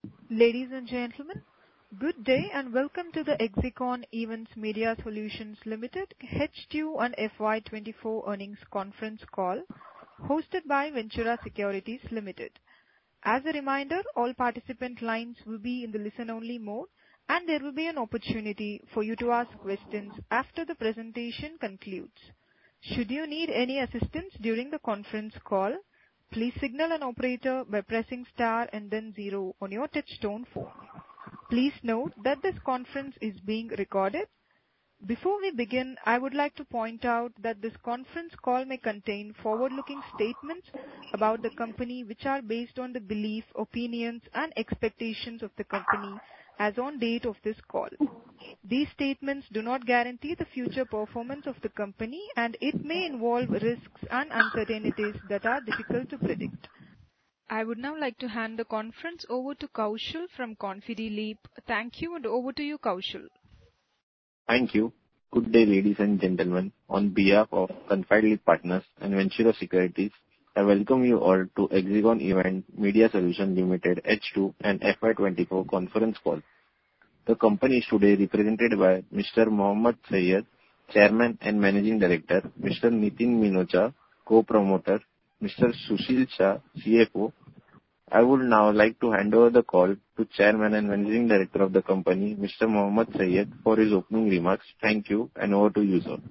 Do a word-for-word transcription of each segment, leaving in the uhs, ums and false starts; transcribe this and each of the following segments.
Ladies and gentlemen, good day and welcome to the Exicon Events Media Solutions Limited H two and F Y twenty-four earnings conference call hosted by Ventura Securities Limited. As a reminder, all participant lines will be in the listen-only mode, and there will be an opportunity for you to ask questions after the presentation concludes. Should you need any assistance during the conference call, please signal an operator by pressing star and then zero on your touch-tone phone. Please note that this conference is being recorded. Before we begin, I would like to point out that this conference call may contain forward-looking statements about the company which are based on the belief, opinions, and expectations of the company as on date of this call. These statements do not guarantee the future performance of the company, and it may involve risks and uncertainties that are difficult to predict. I would now like to hand the conference over to Kaushal from ConfideLeap. Thank you, and over to you, Kaushal. Thank you. Good day, ladies and gentlemen. On behalf of ConfideLeap Partners and Ventura Securities, I welcome you all to Exicon Event Media Solutions Limited H two and F Y twenty-four conference call. The company is today represented by Mister Mohammad Sayed, Chairman and Managing Director, Mister Nitin Minocha, Co-Promoter, Mister Sushil Shah, C F O. I would now like to hand over the call to Chairman and Managing Director of the company, Mister Mohammad Sayed, for his opening remarks. Thank you, and over to you, sir.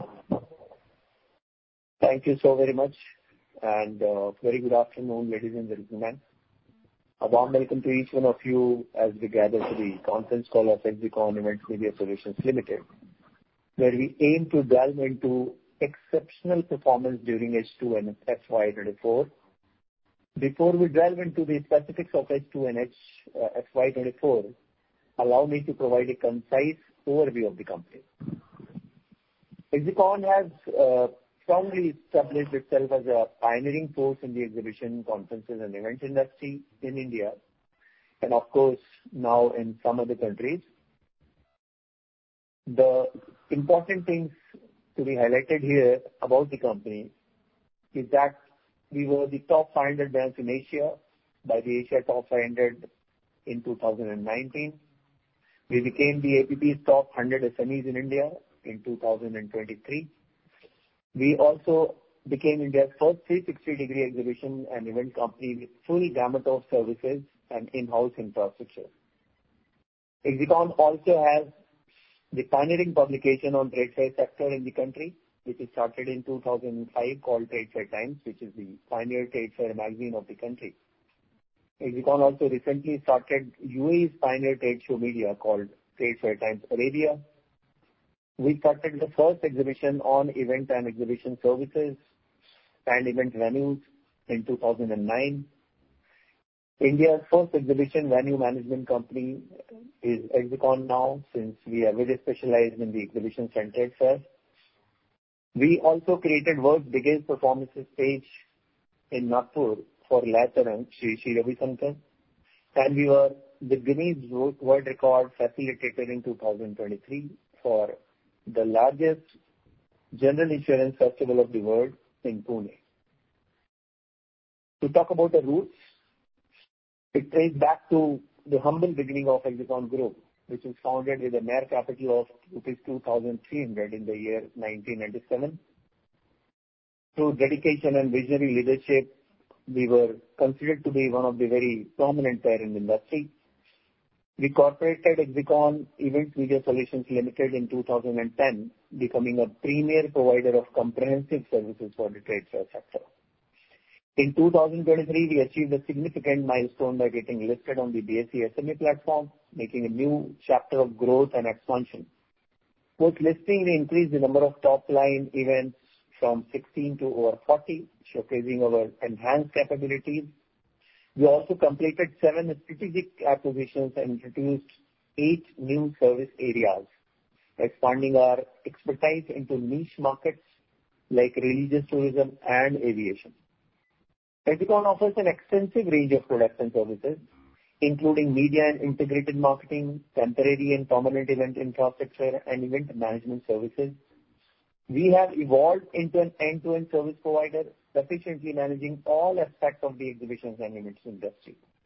Thank you so very much, and uh, very good afternoon, ladies and gentlemen. A warm welcome to each one of you as we gather to the conference call of Exicon Events Media Solutions Limited, where we aim to delve into exceptional performance during H two and F Y twenty-four. Before we delve into the specifics of H two and H, uh, F Y twenty-four, allow me to provide a concise overview of the company. Exicon has uh, strongly established itself as a pioneering force in the exhibition, conferences and events industry in India, and of course now in some other countries. The important things to be highlighted here about the company is that we were the top five hundred brands in Asia by the Asia Top five hundred in two thousand nineteen. We became the A P P's top one hundred S M Es in India in two thousand twenty-three. We also became India's first three sixty degree exhibition and event company with full gamut of services and in-house infrastructure. Exicon also has the pioneering publication on trade fair sector in the country, which is started in two thousand five, called Trade Fair Times, which is the pioneer trade fair magazine of the country. Exicon also recently started U A E's pioneer trade show media called Trade Fair Times Arabia. We started the first exhibition on event and exhibition services and event venues in two thousand nine. India's first exhibition venue management company is Exicon now, since we are very specialized in the exhibition centered fair. We also created world's biggest performances stage in Nagpur for Latarang, Shri Shri Ravi Shankar, and we were the Guinness World Record facilitator in two thousand twenty-three for the largest general insurance festival of the world in Pune. To talk about the roots, it traces back to the humble beginning of Exicon Group, which was founded with a mere capital of rupees two thousand three hundred in the year nineteen ninety-seven. Through dedication and visionary leadership, we were considered to be one of the very prominent player in the industry. We incorporated Exicon Events Media Solutions Limited in two thousand ten, becoming a premier provider of comprehensive services for the trade fair sector. In two thousand twenty-three, we achieved a significant milestone by getting listed on the B S E S M E platform, making a new chapter of growth and expansion. Post listing, we increased the number of top-line events from sixteen to over forty, showcasing our enhanced capabilities. We also completed seven strategic acquisitions and introduced eight new service areas, expanding our expertise into niche markets like religious tourism and aviation. Exicon offers an extensive range of products and services, including media and integrated marketing, temporary and permanent event infrastructure, and event management services. We have evolved into an end-to-end service provider, sufficiently managing all aspects of the exhibitions and events industry.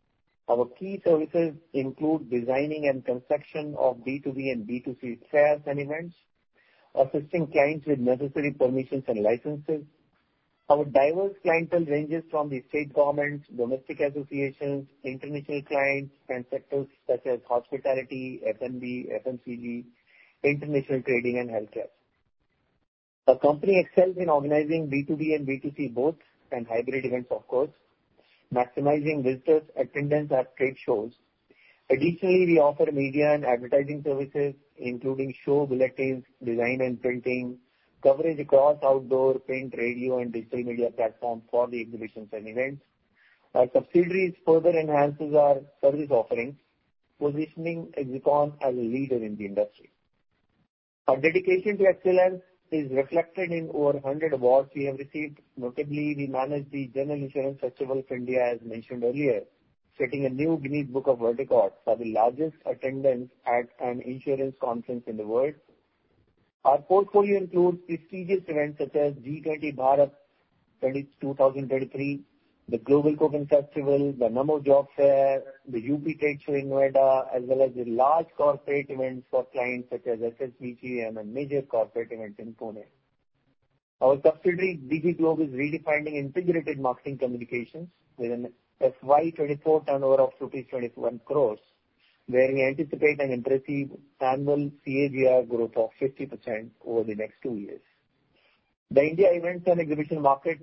Our key services include designing and construction of B two B and B two C fairs and events, assisting clients with necessary permissions and licenses. Our diverse clientele ranges from the state governments, domestic associations, international clients, and sectors such as hospitality, F and B, F M C G, international trading, and healthcare. The company excels in organizing B two B and B two C both and hybrid events, of course, maximizing visitors' attendance at trade shows. Additionally, we offer media and advertising services, including show bulletins, design and printing, coverage across outdoor, print, radio, and digital media platforms for the exhibitions and events. Our subsidiaries further enhances our service offerings, positioning Exicon as a leader in the industry. Our dedication to excellence is reflected in over one hundred awards we have received. Notably, we manage the General Insurance Festival of India, as mentioned earlier, setting a new Guinness Book of World Records for the largest attendance at an insurance conference in the world. Our portfolio includes prestigious events such as G twenty Bharat twenty twenty-three, the Global Cooking Festival, the Namo Job Fair, the U P Trade Show in Noida, as well as the large corporate events for clients such as S S B G and a major corporate event in Pune. Our subsidiary D G Globe is redefining integrated marketing communications with an F Y twenty-four turnover of rupees twenty-one crores, where we anticipate an impressive annual C A G R growth of fifty percent over the next two years. The India events and exhibition market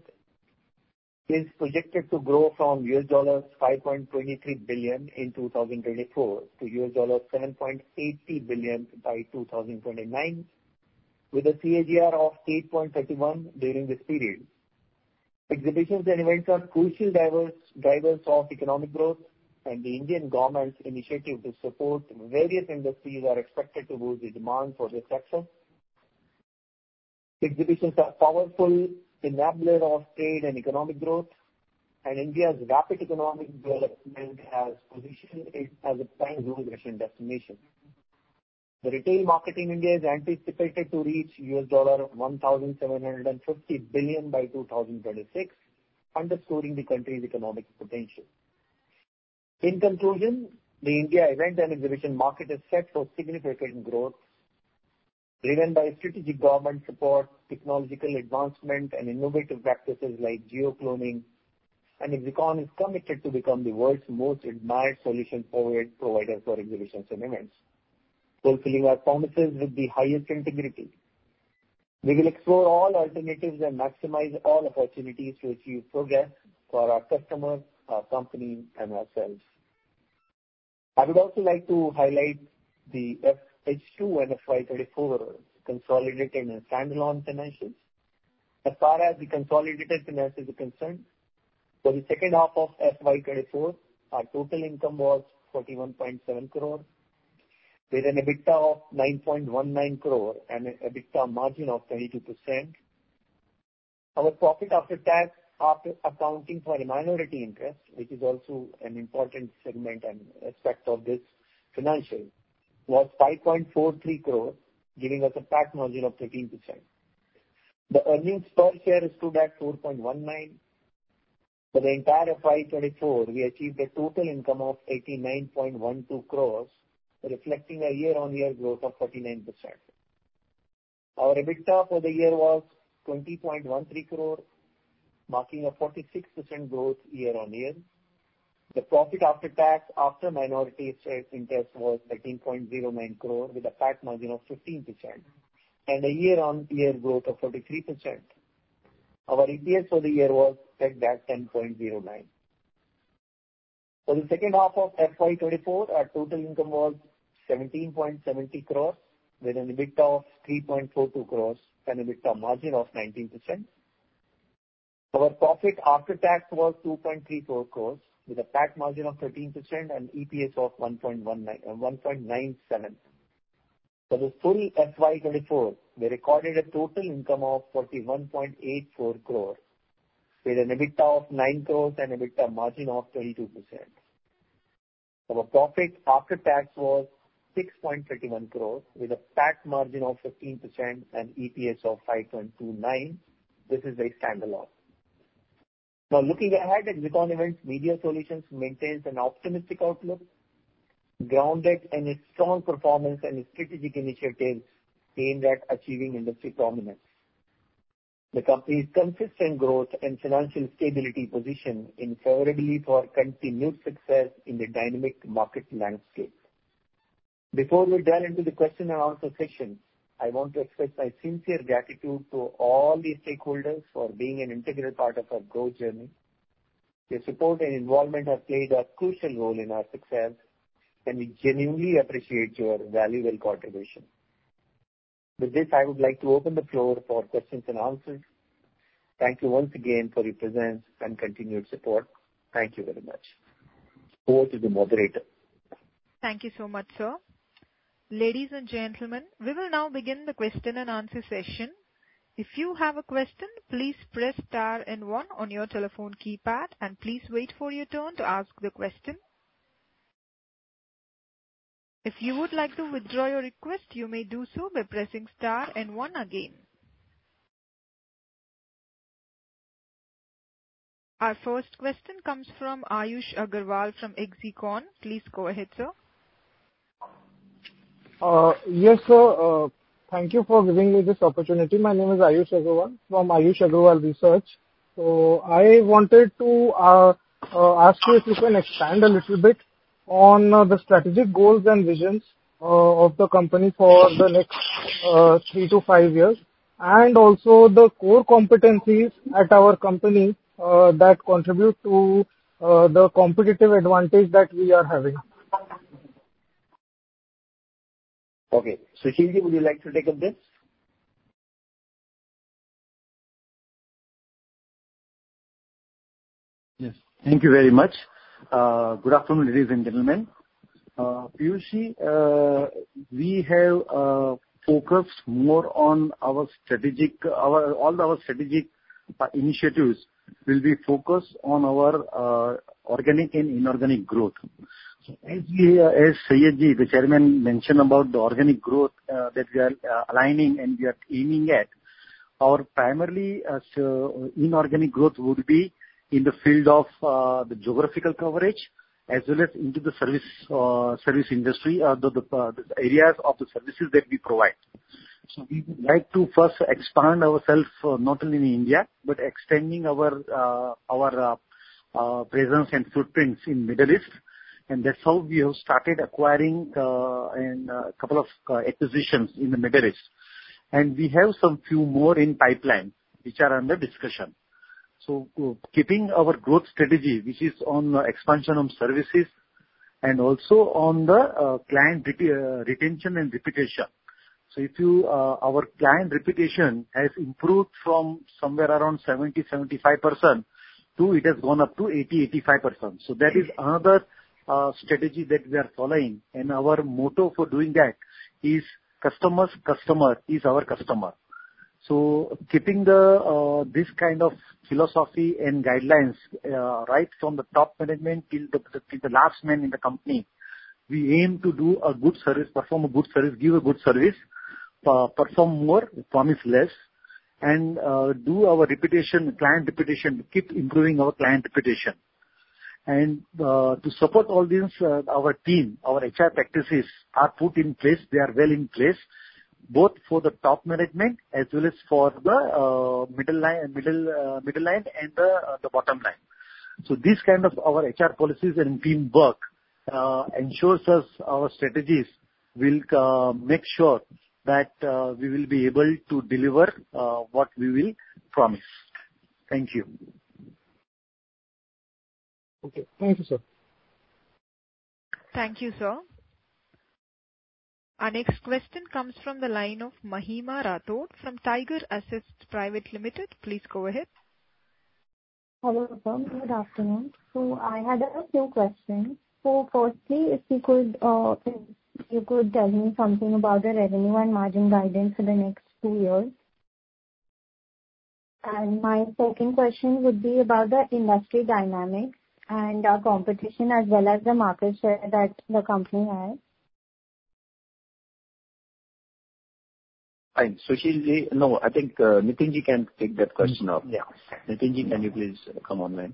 is projected to grow from U S dollars five point two three billion in two thousand twenty-four to U S dollars seven point eight zero billion by two thousand twenty-nine, with a C A G R of eight point three one during this period. Exhibitions and events are crucial drivers, drivers of economic growth, and the Indian government's initiative to support various industries are expected to boost the demand for this sector. Exhibitions are powerful enabler of trade and economic growth, and India's rapid economic development has positioned it as a prime exhibition destination. The retail market in India is anticipated to reach U S dollar one thousand seven hundred fifty billion by two thousand twenty-six, underscoring the country's economic potential. In conclusion, the India event and exhibition market is set for significant growth, driven by strategic government support, technological advancement, and innovative practices like geo-cloning, and Exicon is committed to become the world's most admired solution provider for exhibitions and events, fulfilling our promises with the highest integrity. We will explore all alternatives and maximize all opportunities to achieve progress for our customers, our company, and ourselves. I would also like to highlight the H two and F Y twenty-four consolidated and standalone financials. As far as the consolidated finances are concerned, for the second half of F Y twenty-four, our total income was forty-one point seven crore, with an EBITDA of nine point one nine crore and an EBITDA margin of twenty-two percent. Our profit after tax, after accounting for a minority interest, which is also an important segment and aspect of this financial, was five point four three crore, giving us a P A T margin of thirteen percent. The earnings per share stood at four point one nine. For the entire F Y twenty-four, we achieved a total income of eighty-nine point one two crores, reflecting a year-on-year growth of forty-nine percent. Our EBITDA for the year was twenty point one three crore, marking a forty-six percent growth year-on-year. The profit after tax after minority interest was thirteen point zero nine crore with a P A T margin of fifteen percent and a year-on-year growth of forty-three percent. Our E P S for the year was pegged at ten point zero nine. For the second half of F Y twenty-four, our total income was seventeen point seven zero crores with an EBITDA of three point four two crores and an EBITDA margin of nineteen percent. Our profit after tax was two point three four crores with a P A T margin of thirteen percent and E P S of one point nine seven. For the full F Y twenty-four, we recorded a total income of forty-one point eight four crore with an EBITDA of nine crores and EBITDA margin of twenty-two percent. Our profit after tax was six point three one crore with a P A T margin of fifteen percent and E P S of five point two nine. This is a standalone. Now, looking ahead, Hexagon Events Media Solutions maintains an optimistic outlook, grounded in its strong performance and strategic initiatives aimed at achieving industry prominence. The company's consistent growth and financial stability position in favorably for continued success in the dynamic market landscape. Before we delve into the question and answer session, I want to express my sincere gratitude to all the stakeholders for being an integral part of our growth journey. Your support and involvement have played a crucial role in our success, and we genuinely appreciate your valuable contribution. With this, I would like to open the floor for questions and answers. Thank you once again for your presence and continued support. Thank you very much. Over to the moderator. Thank you so much, sir. Ladies and gentlemen, we will now begin the question and answer session. If you have a question, please press star and one on your telephone keypad and please wait for your turn to ask the question. If you would like to withdraw your request, you may do so by pressing star and one again. Our first question comes from Ayush Agarwal from Hexagon. Please go ahead, sir. Uh, yes, sir. Uh, thank you for giving me this opportunity. My name is Ayush Agarwal from Ayush Agarwal Research. So I wanted to uh, uh, ask you if you can expand a little bit on uh, the strategic goals and visions uh, of the company for the next uh, three to five years, and also the core competencies at our company uh, that contribute to uh, the competitive advantage that we are having. Okay. Sushilji, would you like to take up this? Yes. Thank you very much. Uh, good afternoon, ladies and gentlemen. Uh, Piyushi, uh, we have uh, focused more on our strategic, our all our strategic uh, initiatives will be focused on our uh, organic and inorganic growth. So as we, uh, as Sayyadji, the chairman, mentioned about the organic growth uh, that we are uh, aligning and we are aiming at, our primarily uh, so inorganic growth would be in the field of uh, the geographical coverage as well as into the service uh, service industry, uh, the, the, uh, the areas of the services that we provide. So we would like to first expand ourselves uh, not only in India but extending our uh, our uh, uh, presence and footprints in Middle East, and that's how we have started acquiring uh, and a couple of uh, acquisitions in the Middle East, and we have some few more in pipeline which are under discussion. So uh, keeping our growth strategy, which is on uh, expansion of services and also on the uh, client ret- uh, retention and reputation. So if you, uh, our client reputation has improved from somewhere around seventy to seventy-five percent to it has gone up to eighty to eighty-five percent. So that is another uh, strategy that we are following, and our motto for doing that is customer's customer is our customer. So keeping the uh, this kind of philosophy and guidelines uh, right from the top management till the, till the last man in the company, we aim to do a good service, perform a good service, give a good service, uh, perform more, promise less, and uh, do our reputation, client reputation, keep improving our client reputation. And uh, to support all this, uh, our team, our H R practices are put in place. They are well in place, both for the top management as well as for the uh, middle line, middle, uh, middle line and the, uh, the bottom line. So this kind of our H R policies and team work uh, ensures us our strategies will uh, make sure that uh, we will be able to deliver uh, what we will promise. Thank you. Okay. Thank you, sir. Thank you, sir. Our next question comes from the line of Mahima Rathod from Tiger Assets Private Limited. Please go ahead. Hello, sir. Good afternoon. So I had a few questions. So firstly, if you could, uh, if you could tell me something about the revenue and margin guidance for the next two years. And my second question would be about the industry dynamics and uh, competition as well as the market share that the company has. Fine. Sushil ji, no, I think uh, Nitin ji can take that question up. Yeah. Nitin ji, can you please come online?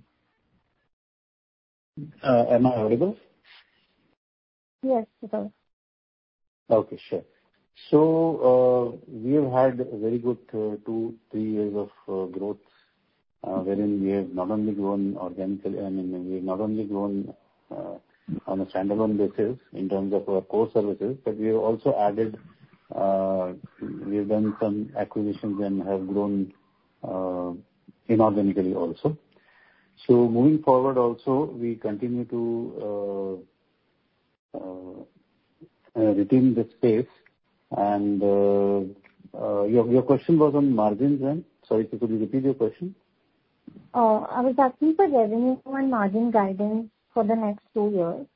Uh, am I audible? Yes, sir. Okay, sure. So, uh, we have had a very good uh, two, three years of uh, growth, uh, wherein we have not only grown organically, I mean, we have not only grown uh, on a standalone basis in terms of our core services, but we have also added, uh, we have done some acquisitions and have grown uh, inorganically also. So moving forward also, we continue to uh, uh, uh, retain this space. And uh, uh, your your question was on margins, then? Sorry, could you repeat your question? Uh, I was asking for revenue and margin guidance for the next two years.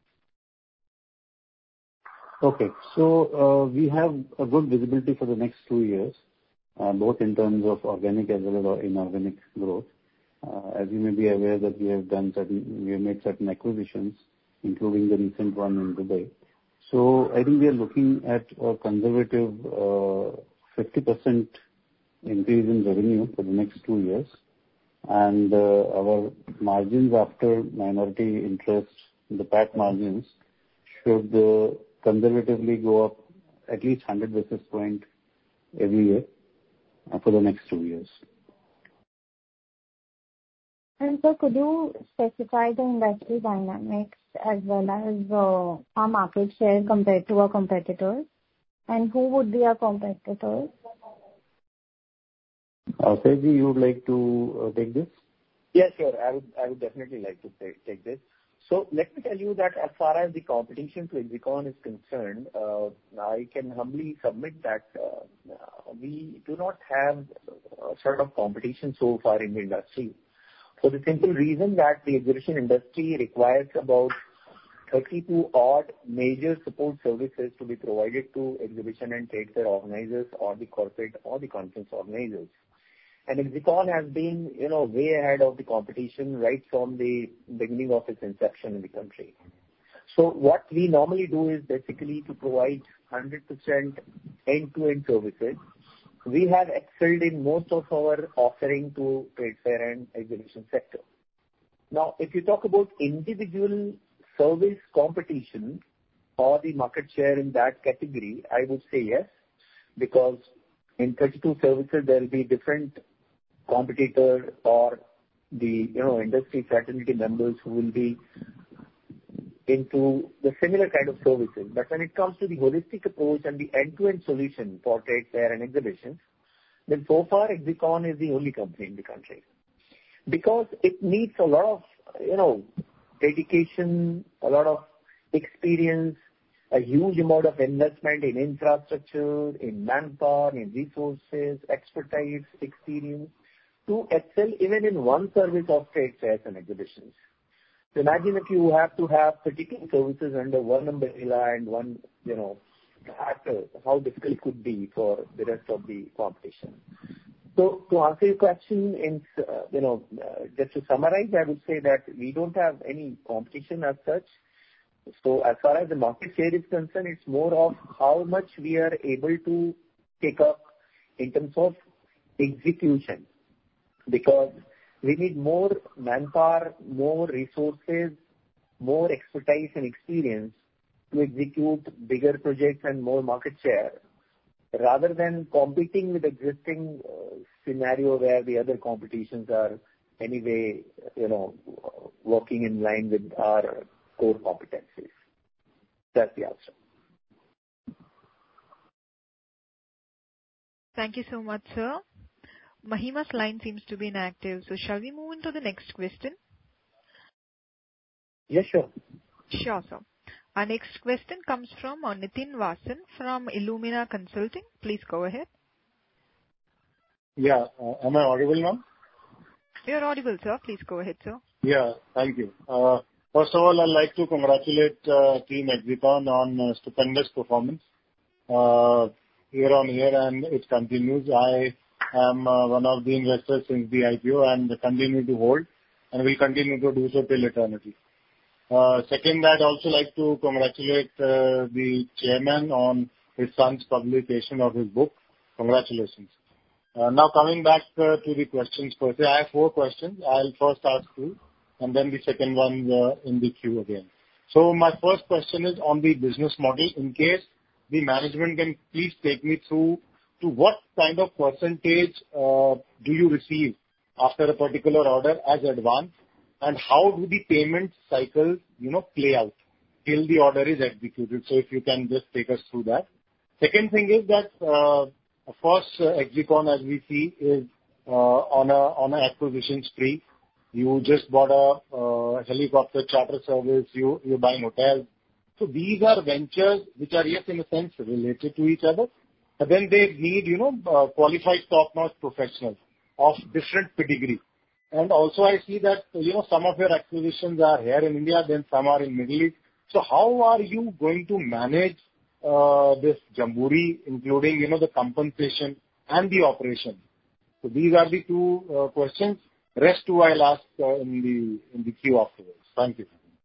Okay. So, uh, we have a good visibility for the next two years, uh, both in terms of organic as well as inorganic growth. Uh, As you may be aware that we have done certain, we have made certain acquisitions, including the recent one in Dubai. So I think we are looking at a conservative uh, fifty percent increase in revenue for the next two years. And uh, our margins after minority interest, the P A T margins, should uh, conservatively go up at least one hundred basis point every year uh, for the next two years. And so could you specify the industry dynamics as well as uh, our market share compared to our competitors? And who would be our competitors? Uh, Saji, you would like to uh, take this? Yes, sure. I would I would definitely like to take, take this. So let me tell you that as far as the competition to Exicon is concerned, uh, I can humbly submit that uh, we do not have a sort of competition so far in the industry. For the simple reason that the exhibition industry requires about thirty-two odd major support services to be provided to exhibition and trade fair organizers or the corporate or the conference organizers. And Exicon has been, you know, way ahead of the competition right from the beginning of its inception in the country. So what we normally do is basically to provide one hundred percent end-to-end services. We have excelled in most of our offering to trade fair and exhibition sector. Now, if you talk about individual service competition or the market share in that category, I would say yes, because in thirty-two services there will be different competitor or the, you know, industry fraternity members who will be into the similar kind of services. But when it comes to the holistic approach and the end-to-end solution for trade fair and exhibitions, then so far Exicon is the only company in the country. Because it needs a lot of, you know, dedication, a lot of experience, a huge amount of investment in infrastructure, in manpower, in resources, expertise, experience, to excel even in one service of trade fairs and exhibitions. So imagine if you have to have thirty-two services under one umbrella and one, you know, actor, how difficult it could be for the rest of the competition. So to answer your question, in, uh, you know, uh, just to summarize, I would say that we don't have any competition as such. So as far as the market share is concerned, it's more of how much we are able to take up in terms of execution. Because we need more manpower, more resources, more expertise and experience to execute bigger projects and more market share, rather than competing with existing uh, scenario where the other competitions are anyway, you know, working in line with our core competencies. That's the answer. Thank you so much, sir. Mahima's line seems to be inactive, so shall we move into the next question? Yes, sure. Sure, sir. Our next question comes from uh, Nitin Vasan from Illumina Consulting. Please go ahead. Yeah. Uh, am I audible now? You're audible, sir. Please go ahead, sir. Yeah. Thank you. Uh, first of all, I'd like to congratulate uh, Team Exicon on uh, stupendous performance uh, year on year, and it continues. I am uh, one of the investors since the I P O and continue to hold, and will continue to do so till eternity. Uh, second, I'd also like to congratulate uh, the chairman on his son's publication of his book. Congratulations. Uh, now coming back uh, to the questions per se, I have four questions. I'll first ask you, and then the second one uh, in the queue again. So my first question is on the business model. In case the management can please take me through to what kind of percentage uh, do you receive after a particular order as advance, and how do the payment cycles, you know, play out till the order is executed? So if you can just take us through that. Second thing is that, uh, of course, uh, Exicon, as we see, is uh, on a on an acquisition spree. You just bought a uh, helicopter charter service. You you're buying hotels. So these are ventures which are, yes, in a sense related to each other, but then they need, you know, uh, qualified top-notch professionals of different pedigree. And also I see that, you know, some of your acquisitions are here in India, then some are in Middle East. So how are you going to manage uh, this Jamboree, including, you know, the compensation and the operation? So these are the two uh, questions. Rest two I'll ask uh, in the in the queue afterwards. Thank you.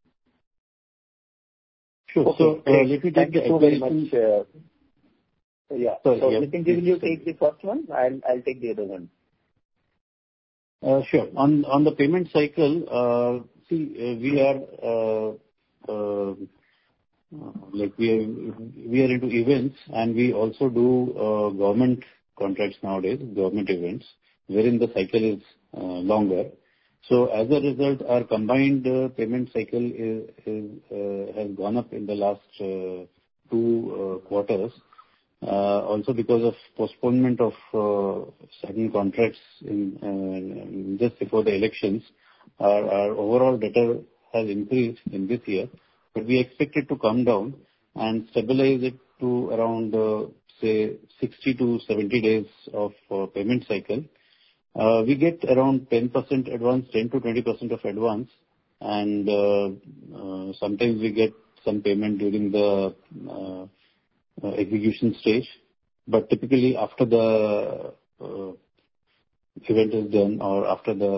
Sure. Okay. So, uh, let me take Thank the you so very much. acquisition. Uh, yeah. Sorry, so yeah. Nitin, will you take the first one? I'll I'll take the other one. Uh, Sure. On on the payment cycle, uh, see, uh, we are uh, uh, like we are we are into events, and we also do uh, government contracts nowadays, government events, wherein the cycle is uh, longer. So as a result, our combined uh, payment cycle is is uh, has gone up in the last uh, two uh, quarters. Uh, also because of postponement of uh, certain contracts in uh, just before the elections, our, our overall debtor has increased in this year, but we expect it to come down and stabilize it to around, uh, say, sixty to seventy days of uh, payment cycle. Uh, we get around ten percent advance, ten to twenty percent of advance, and uh, uh, sometimes we get some payment during the uh, Uh, execution stage, but typically after the uh, event is done or after the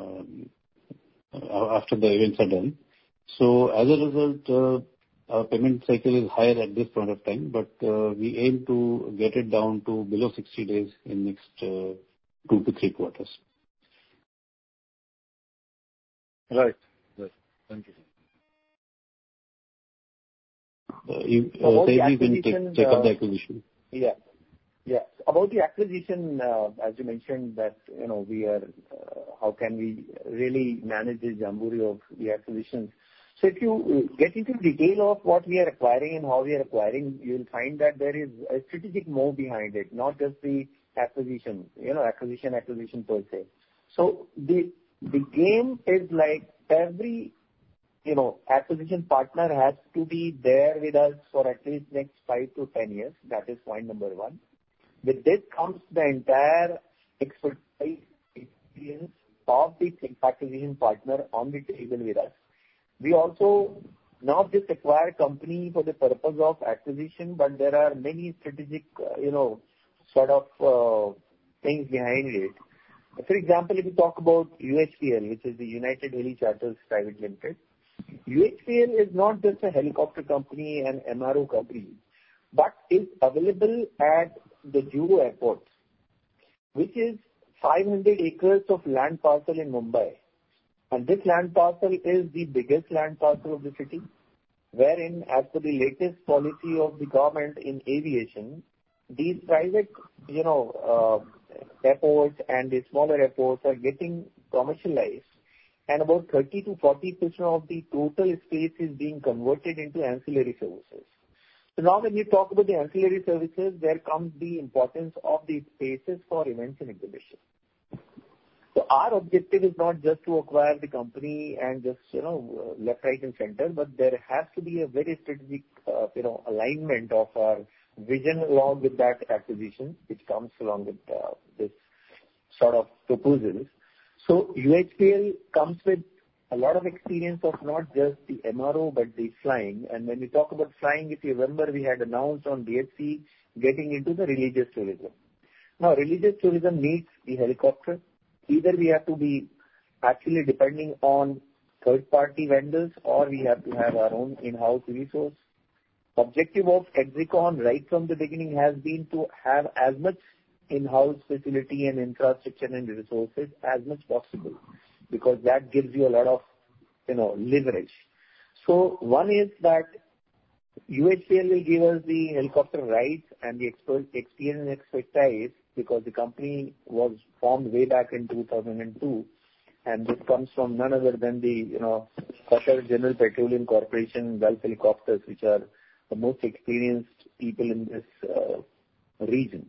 uh, after the events are done. So as a result, uh, our payment cycle is higher at this point of time, but uh, we aim to get it down to below sixty days in next uh, two to three quarters. Right. Right. Thank you. Uh, you, uh, say you can take, take up the acquisition. Yeah. Yeah. About the acquisition, uh, as you mentioned that, you know, we are, uh, how can we really manage the jamboree of the acquisitions? So if you get into detail of what we are acquiring and how we are acquiring, you'll find that there is a strategic move behind it, not just the acquisition, you know, acquisition, acquisition per se. So the, the game is like every you know, acquisition partner has to be there with us for at least next five to ten years. That is point number one. With this comes the entire expertise, experience of the acquisition partner on the table with us. We also not just acquire company for the purpose of acquisition, but there are many strategic, uh, you know, sort of uh, things behind it. For example, if you talk about U H P L, which is the United Heli Charters Private Limited, U H P L is not just a helicopter company and M R O company, but is available at the Juhu Airport, which is five hundred acres of land parcel in Mumbai. And this land parcel is the biggest land parcel of the city, wherein, as per the latest policy of the government in aviation, these private, you know, uh, airports and the smaller airports are getting commercialized. And about thirty to forty percent of the total space is being converted into ancillary services. So now when you talk about the ancillary services, there comes the importance of the spaces for events and exhibition. So our objective is not just to acquire the company and just, you know, left, right and center, but there has to be a very strategic, uh, you know, alignment of our vision along with that acquisition, which comes along with uh, this sort of proposals. So U H P L comes with a lot of experience of not just the M R O, but the flying. And when we talk about flying, if you remember, we had announced on D H C getting into the religious tourism. Now, religious tourism needs the helicopter. Either we have to be actually depending on third-party vendors, or we have to have our own in-house resource. Objective of Exicon right from the beginning has been to have as much in-house facility and infrastructure and resources as much possible, because that gives you a lot of, you know, leverage. So one is that U H P L will give us the helicopter rights and the expert experience and expertise, because the company was formed way back in two thousand two, and this comes from none other than the, you know, Qatar General Petroleum Corporation Gulf Helicopters, which are the most experienced people in this uh, region.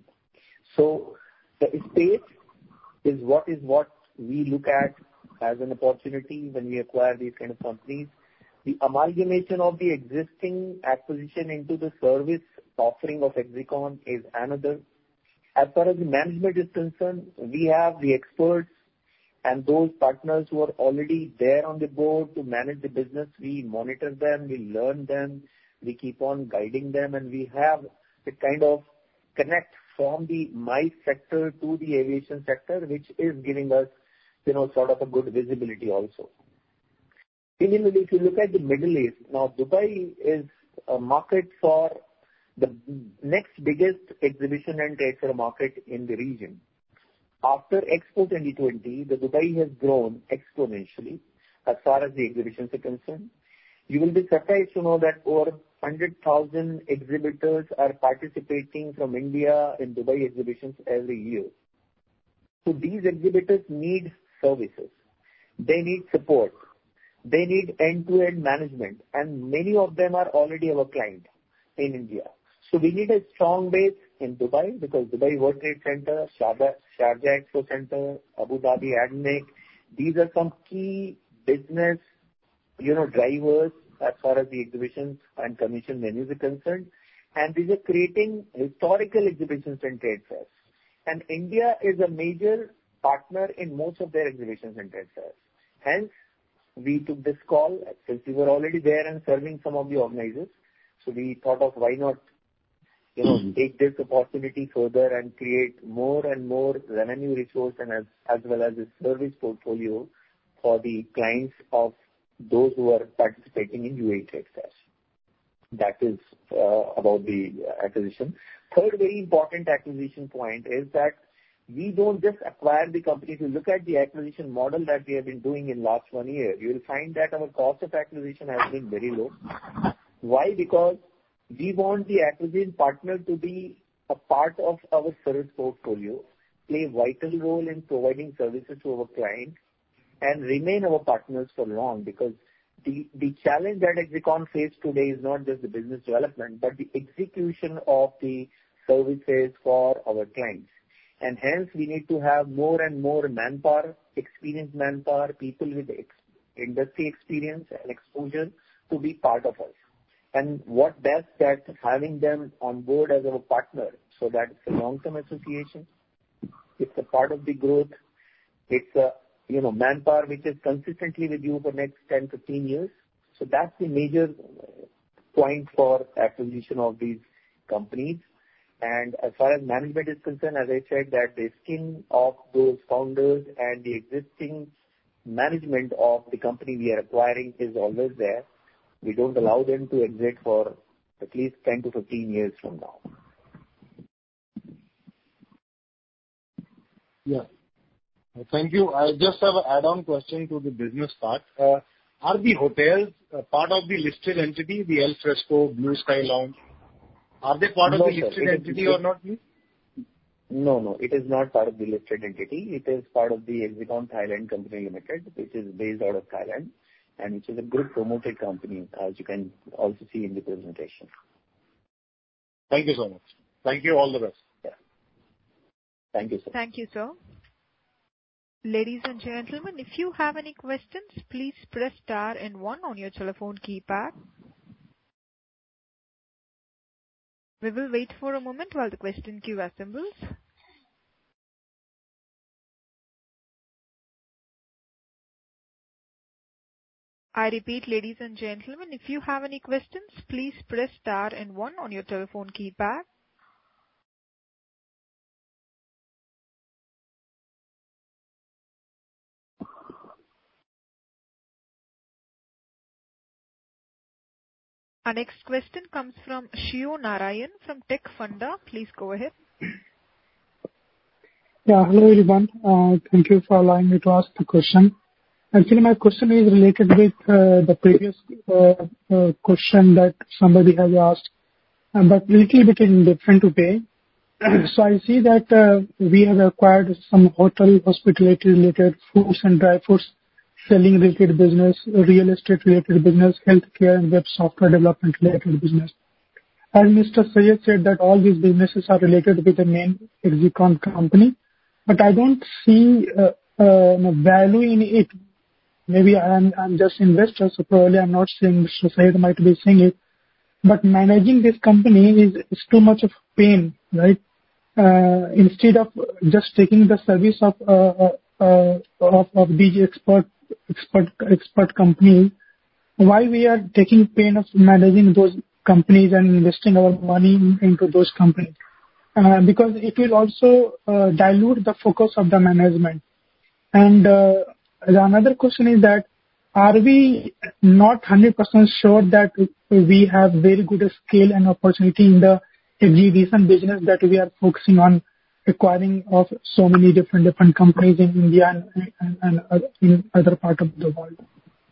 So the space is what is what we look at as an opportunity when we acquire these kind of companies. The amalgamation of the existing acquisition into the service offering of Hexacon is another. As far as the management is concerned, we have the experts and those partners who are already there on the board to manage the business. We monitor them, we learn them, we keep on guiding them, and we have a kind of connect from the MICE sector to the aviation sector, which is giving us, you know, sort of a good visibility also. Similarly, if you look at the Middle East, now Dubai is a market for the next biggest exhibition and trade fair market in the region. After Expo twenty twenty, the Dubai has grown exponentially as far as the exhibitions are concerned. You will be surprised to know that over one hundred thousand exhibitors are participating from India in Dubai exhibitions every year. So these exhibitors need services. They need support. They need end-to-end management, and many of them are already our client in India. So we need a strong base in Dubai, because Dubai World Trade Center, Sharjah, Sharjah Expo Center, Abu Dhabi ADNIC, these are some key business, you know, drivers as far as the exhibitions and commission venues are concerned. And these are creating historical exhibitions and trade fairs. And India is a major partner in most of their exhibitions and trade fairs. Hence, we took this call since we were already there and serving some of the organizers. So we thought of why not, you know, take this opportunity further and create more and more revenue resource and as, as well as a service portfolio for the clients of those who are participating in U A E trade fairs. That is uh, about the acquisition. Third very important acquisition point is that we don't just acquire the company. If you look at the acquisition model that we have been doing in last one year, you will find that our cost of acquisition has been very low. Why? Because we want the acquisition partner to be a part of our service portfolio, play a vital role in providing services to our client, and remain our partners for long, because the, the challenge that Hexacon faces today is not just the business development, but the execution of the services for our clients. And hence, we need to have more and more manpower, experienced manpower, people with ex- industry experience and exposure to be part of us. And what best that having them on board as our partner, so that it's a long-term association, it's a part of the growth, it's a, you know, manpower which is consistently with you for next ten, fifteen years. So that's the major point for acquisition of these companies. And as far as management is concerned, as I said, that the skin of those founders and the existing management of the company we are acquiring is always there. We don't allow them to exit for at least ten to fifteen years from now. Yeah. Thank you. I just have an add-on question to the business part. Uh, are the hotels uh, part of the listed entity, the El Fresco, Blue Sky Lounge? Are they part No, of the sir. listed It is- entity it- or not? Please? No, no, it is not part of the listed entity. It is part of the Hexacon Thailand Company Limited, which is based out of Thailand, and which is a group promoted company, as you can also see in the presentation. Thank you so much. Thank you. All the best. Yeah. Thank you, sir. Thank you, sir. Ladies and gentlemen, if you have any questions, please press star and one on your telephone keypad. We will wait for a moment while the question queue assembles. I repeat, ladies and gentlemen, if you have any questions, please press star and one on your telephone keypad. Our next question comes from Shio Narayan from Tech Funda. Please go ahead. Yeah, hello everyone. Uh, thank you for allowing me to ask the question. Actually, my question is related with uh, the previous uh, uh, question that somebody has asked, uh, but little bit in different way. So I see that uh, we have acquired some hotel, hospitality related, foods and dry foods, selling related business, real estate related business, healthcare and web software development related business. As Mister Syed said that all these businesses are related with the main Exicon company, but I don't see uh, uh, value in it. Maybe I'm, I'm just investor, so probably I'm not saying Mister Syed might be saying it, but managing this company is, is too much of pain, right? Uh, instead of just taking the service of uh, uh, of, of these expert expert expert companies, why we are taking pain of managing those companies and investing our money into those companies? Uh, because it will also uh, dilute the focus of the management. And uh, the another question is that are we not one hundred percent sure that we have very good scale and opportunity in the exhibition business that we are focusing on acquiring of so many different different companies in India and, and, and uh, in other part of the world?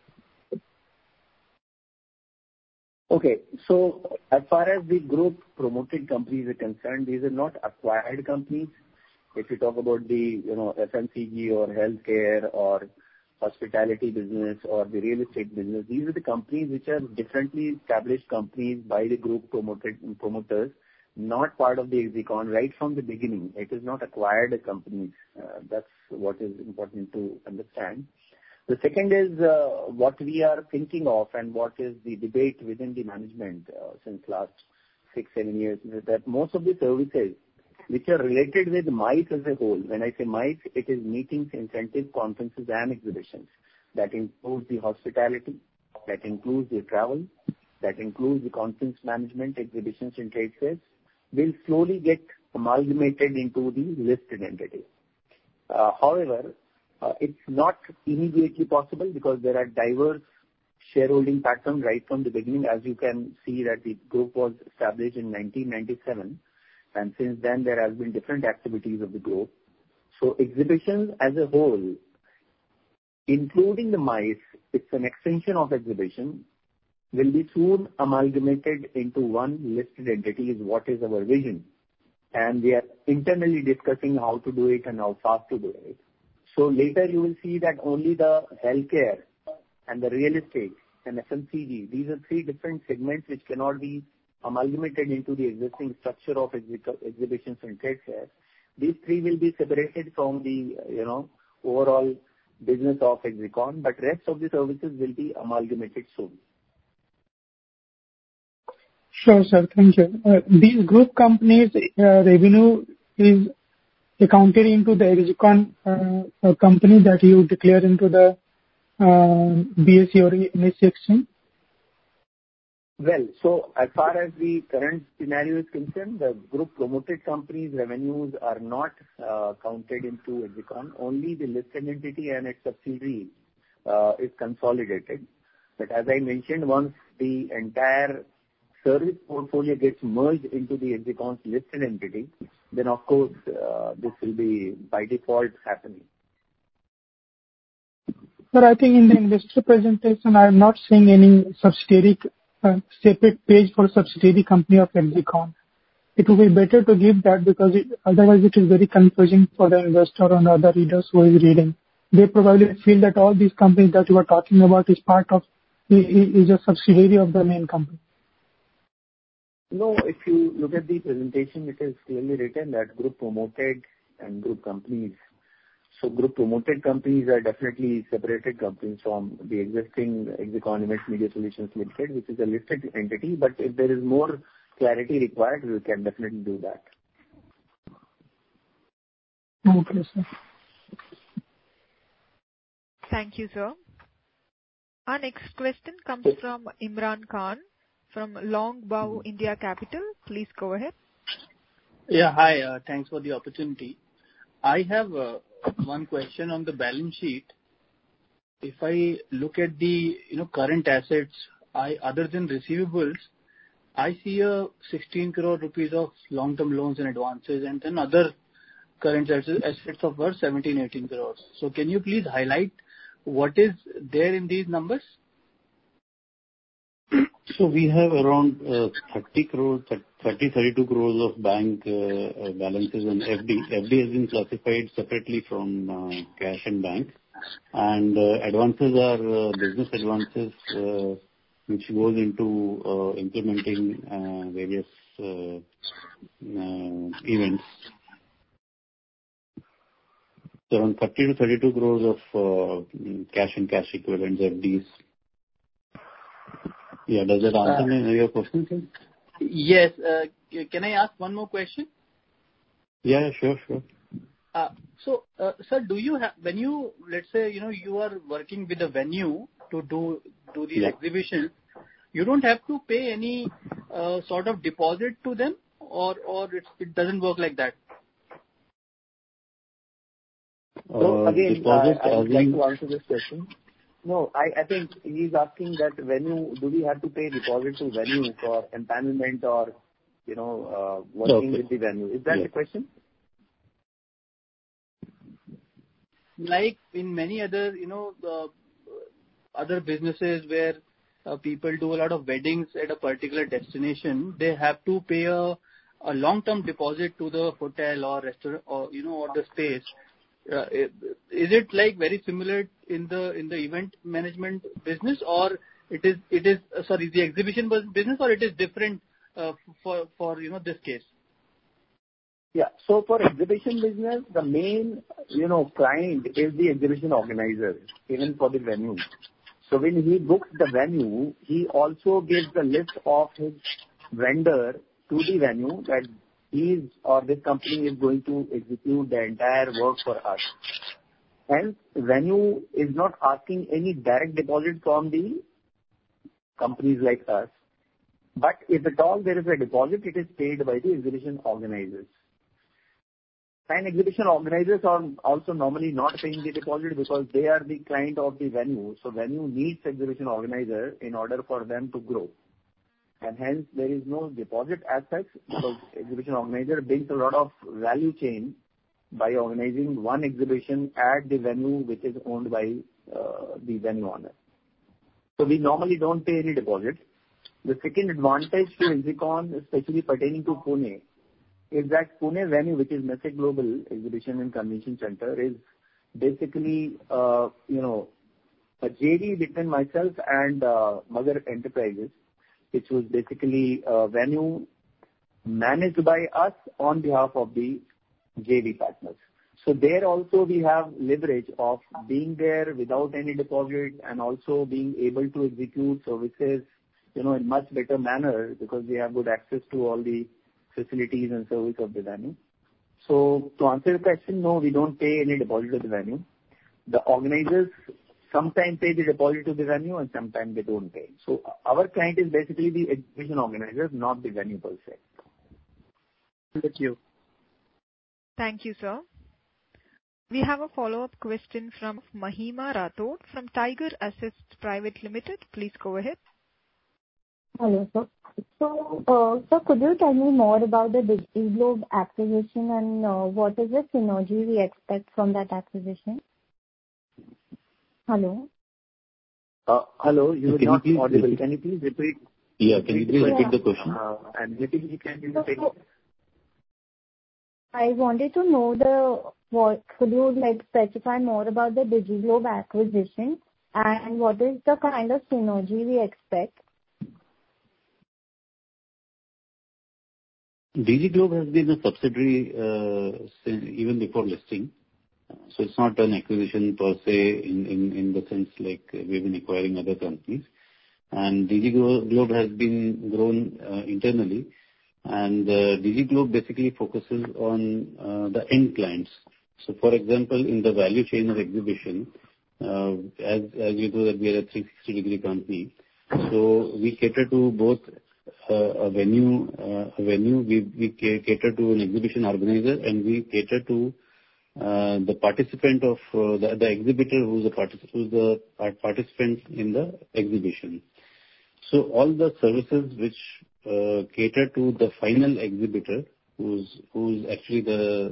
Okay. So as far as the group promoted companies are concerned, these are not acquired companies. If you talk about the, you know, F M C G or healthcare or hospitality business or the real estate business, these are the companies which are differently established companies by the group promoted promoters, not part of the Exicon right from the beginning. It is not acquired companies. Uh, that's what is important to understand. The second is uh, what we are thinking of and what is the debate within the management uh, since last six, seven years is that most of the services which are related with MICE as a whole, when I say MICE, it is meetings, incentives, conferences and exhibitions. That includes the hospitality, that includes the travel, that includes the conference management, exhibitions and trade fairs, will slowly get amalgamated into the listed entity. Uh, however, Uh, it's not immediately possible because there are diverse shareholding patterns right from the beginning. As you can see that the group was established in nineteen ninety-seven, and since then there has been different activities of the group. So exhibitions as a whole, including the MICE, it's an extension of exhibition, will be soon amalgamated into one listed entity is what is our vision. And we are internally discussing how to do it and how fast to do it. So later you will see that only the healthcare and the real estate and F M C G, these are three different segments which cannot be amalgamated into the existing structure of exhibitions and trade fairs. These three will be separated from the, you know, overall business of Exicon, but rest of the services will be amalgamated soon. Sure, sir. Thank you. Uh, these group companies' uh, revenue is accounted into the Exicon uh, company that you declare into the uh, B S E or N S E exchange? Well, so as far as the current scenario is concerned, the group promoted companies' revenues are not uh, counted into Exicon. Only the listed entity and its subsidiary uh, is consolidated. But as I mentioned, once the entire service portfolio gets merged into the Exicon's listed entity, then of course uh, this will be by default happening. Sir, I think in the investor presentation I am not seeing any subsidiary uh, separate page for subsidiary company of Exicon. It would be better to give that because it, otherwise it is very confusing for the investor and other readers who is reading. They probably feel that all these companies that you are talking about is part of is a subsidiary of the main company. No, if you look at the presentation, it is clearly written that group promoted and group companies. So group promoted companies are definitely separated companies from the existing Exicon Events Media Solutions Limited, which is a listed entity. But if there is more clarity required, we can definitely do that. Okay, sir. Thank you, sir. Our next question comes from Imran Khan from Longbow India Capital. Please go ahead. Yeah, hi. Uh, thanks for the opportunity. I have uh, one question on the balance sheet. If I look at the you know current assets, I other than receivables, I see a sixteen crore rupees of long-term loans and advances, and then other current assets of worth seventeen, eighteen crores. So can you please highlight what is there in these numbers? So we have around uh, thirty crores, thirty, thirty-two crores of bank uh, balances and F D. F D has been classified separately from uh, cash and bank. And uh, advances are uh, business advances uh, which goes into uh, implementing uh, various uh, uh, events. So around thirty to thirty-two crores of uh, cash and cash equivalents, F Ds. Yeah, does that answer uh, your question, sir? Yes. Uh, can I ask one more question? Yeah, sure, sure. Uh, so, uh, sir, do you have, when you, let's say, you know, you are working with a venue to do do these yeah. exhibitions, you don't have to pay any uh, sort of deposit to them, or or it, it doesn't work like that? So Uh, again, deposit, I, I would like in... to answer this question. No, I, I think he's asking that venue, do we have to pay deposit to venue for empanelment or, you know, uh, working okay. with the venue? Is that yeah. the question? Like in many other, you know, uh, other businesses where uh, people do a lot of weddings at a particular destination, they have to pay a, a long-term deposit to the hotel or restaurant or, you know, or the space. Uh, is it like very similar in the in the event management business, or it is it is uh, sorry the exhibition business, or it is different uh, for for you know this case? Yeah. So for exhibition business, the main you know client is the exhibition organizer, even for the venue. So when he books the venue, he also gives the list of his vendor to the venue that he or this company is going to execute the entire work for us. Hence, venue is not asking any direct deposit from the companies like us. But if at all there is a deposit, it is paid by the exhibition organizers. And exhibition organizers are also normally not paying the deposit because they are the client of the venue. So venue needs exhibition organizer in order for them to grow. And hence, there is no deposit as such because exhibition organizer brings a lot of value chain by organizing one exhibition at the venue which is owned by uh, the venue owner. So we normally don't pay any deposit. The second advantage to Exicon, especially pertaining to Pune, is that Pune venue, which is Messe Global Exhibition and Convention Center, is basically, uh, you know, a J V between myself and uh, Mother Enterprises, which was basically a venue managed by us on behalf of the J V partners. So there also we have leverage of being there without any deposit and also being able to execute services, you know, in much better manner because we have good access to all the facilities and service of the venue. So to answer your question, no, we don't pay any deposit to the venue. The organizers sometimes pay the deposit to the venue and sometimes they don't pay. So our client is basically the exhibition organizers, not the venue per se. Thank you. Thank you, sir. We have a follow-up question from Mahima Rathod from Tiger Assets Private Limited. Please go ahead. Hello, sir. So, uh, sir, could you tell me more about the DigiGlobe acquisition and uh, what is the synergy we expect from that acquisition? Hello? Uh, hello, you are not you audible. repeat? Can you please repeat? Yeah, can you please repeat yeah. the question? Uh, and maybe you can you take so, I wanted to know the, what, could you like specify more about the DigiGlobe acquisition and what is the kind of synergy we expect? DigiGlobe has been a subsidiary uh, since, even before listing. So it's not an acquisition per se in, in, in the sense like we've been acquiring other companies. And DigiGlobe has been grown uh, internally. And uh, DigiGlobe basically focuses on uh, the end clients. So for example, in the value chain of exhibition, uh, as, as you know that we are a three sixty degree company. So we cater to both uh, a venue, uh, a venue, we, we cater to an exhibition organizer and we cater to Uh, the participant of uh, the, the exhibitor who's a participant, who's the participant in the exhibition. So all the services which uh, cater to the final exhibitor, who's who's actually the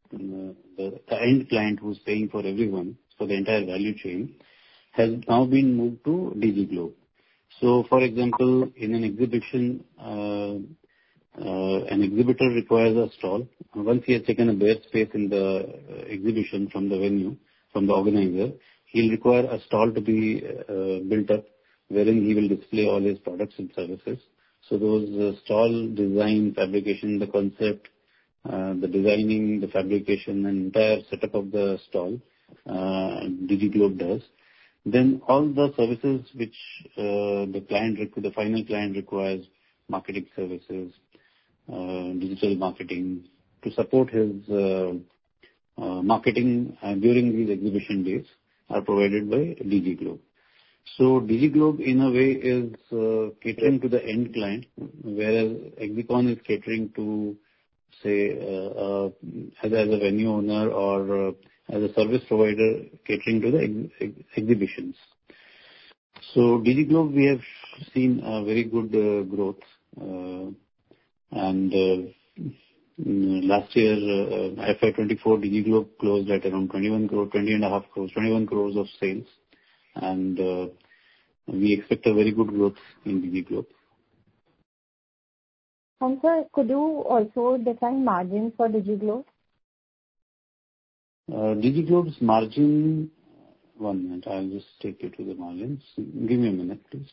the, the end client who's paying for everyone, for the entire value chain, has now been moved to D G Globe. So, for example, in an exhibition, uh, uh, an exhibitor requires a stall. Once he has taken a bare space in the uh, exhibition from the venue, from the organizer, he'll require a stall to be uh, built up, wherein he will display all his products and services. So those uh, stall design, fabrication, the concept, uh, the designing, the fabrication, and entire setup of the stall, uh, D G Globe does. Then all the services which uh, the client, the final client requires, marketing services, uh, digital marketing, to support his uh, uh, marketing uh, during these exhibition days, are provided by D G Globe. So D G Globe in a way is uh, catering to the end client, whereas Exicon is catering to, say, uh, uh, as, as a venue owner or uh, as a service provider catering to the ex- ex- exhibitions. So D G Globe, we have seen a very good uh, growth, uh, and uh, last year, uh, F Y twenty-four, D G Globe closed at around twenty-one crore, twenty and a half crores, twenty-one crores of sales, and uh, we expect a very good growth in D G Globe. And sir, could you also define margins for D G Globe? Uh, D G Globe's margin, one minute, I'll just take you to the margins. Give me a minute, please.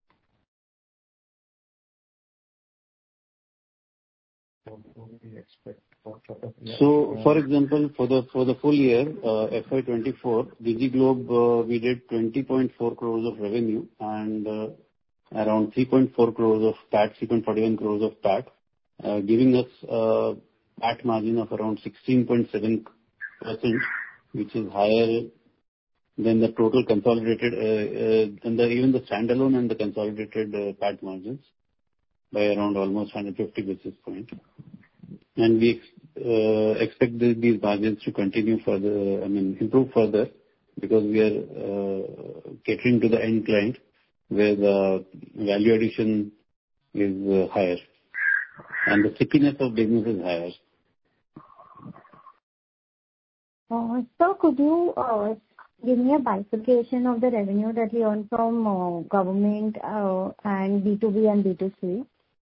So, for example, for the for the full year, uh, F Y twenty-four, D G Globe, uh, we did twenty point four crores of revenue and uh, around three point four crores of P A T, three point four one crores of P A T, uh, giving us a P A T margin of around sixteen point seven percent, which is higher than the total consolidated, uh, uh, than the, even the standalone and the consolidated uh, P A T margins by around almost one hundred fifty basis points. And we uh, expect the, these margins to continue further, I mean, improve further, because we are uh, catering to the end client where the value addition is uh, higher and the stickiness of business is higher. Uh, sir, could you uh, give me a bifurcation of the revenue that we earn from uh, government uh, and B two B and B two C?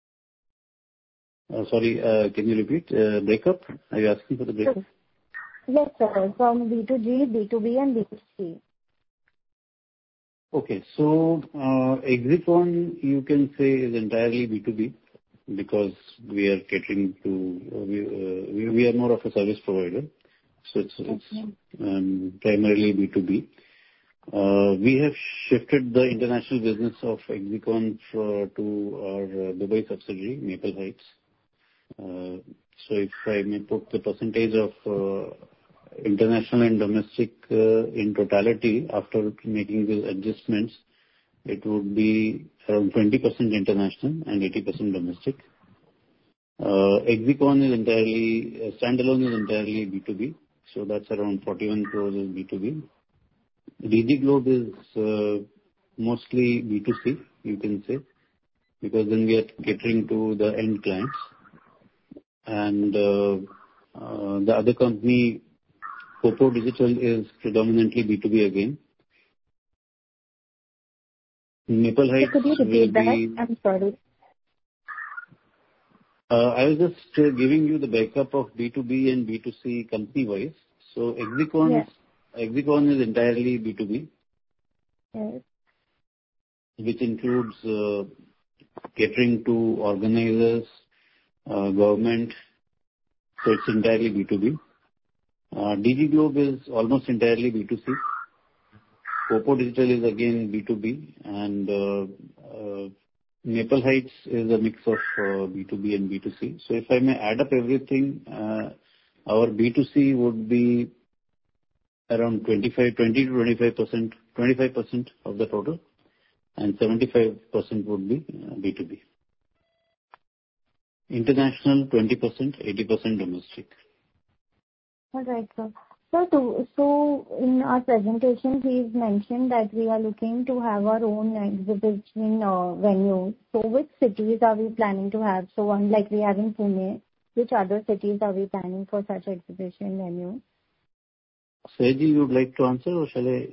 Uh, sorry, uh, can you repeat? Uh, breakup? Are you asking for the breakup? Yes, sir. From B two G, B two B and B two C. Okay. So, uh, Exicon, you can say, is entirely B two B because we are catering to, uh, we, uh, we, we are more of a service provider. So it's, it's um, primarily B two B. Uh, we have shifted the international business of Exicon for, to our uh, Dubai subsidiary, Maple Heights. Uh, so if I may put the percentage of uh, international and domestic uh, in totality, after making these adjustments, it would be around twenty percent international and eighty percent domestic. Uh, Exicon is entirely, uh, standalone is entirely B two B, so that's around forty-one crores is B two B. D G Globe is uh, mostly B two C, you can say, because then we are catering to the end clients. And uh, uh, the other company, Popo Digital, is predominantly B two B again. Maple Heights so could you repeat will that? be... I'm sorry. Uh, I was just uh, giving you the breakup of B two B and B two C company-wise. So Exicon, Yes. Exicon is entirely B two B, Yes. which includes uh, catering to organizers, uh, government, so it's entirely B two B. Uh, D G Globe is almost entirely B two C. Popo Digital is again B two B, and uh, uh, Maple Heights is a mix of uh, B two B and B two C. So if I may add up everything, uh, our B two C would be around twenty-five, twenty to twenty-five percent, twenty-five percent of the total, and seventy-five percent would be uh, B two B. International twenty percent, eighty percent domestic. All right, sir. So, to, so in our presentation, he's mentioned that we are looking to have our own exhibition uh, venue. So, which cities are we planning to have? So, one like we have in Pune, which other cities are we planning for such exhibition venue? Syed, you would like to answer or shall I?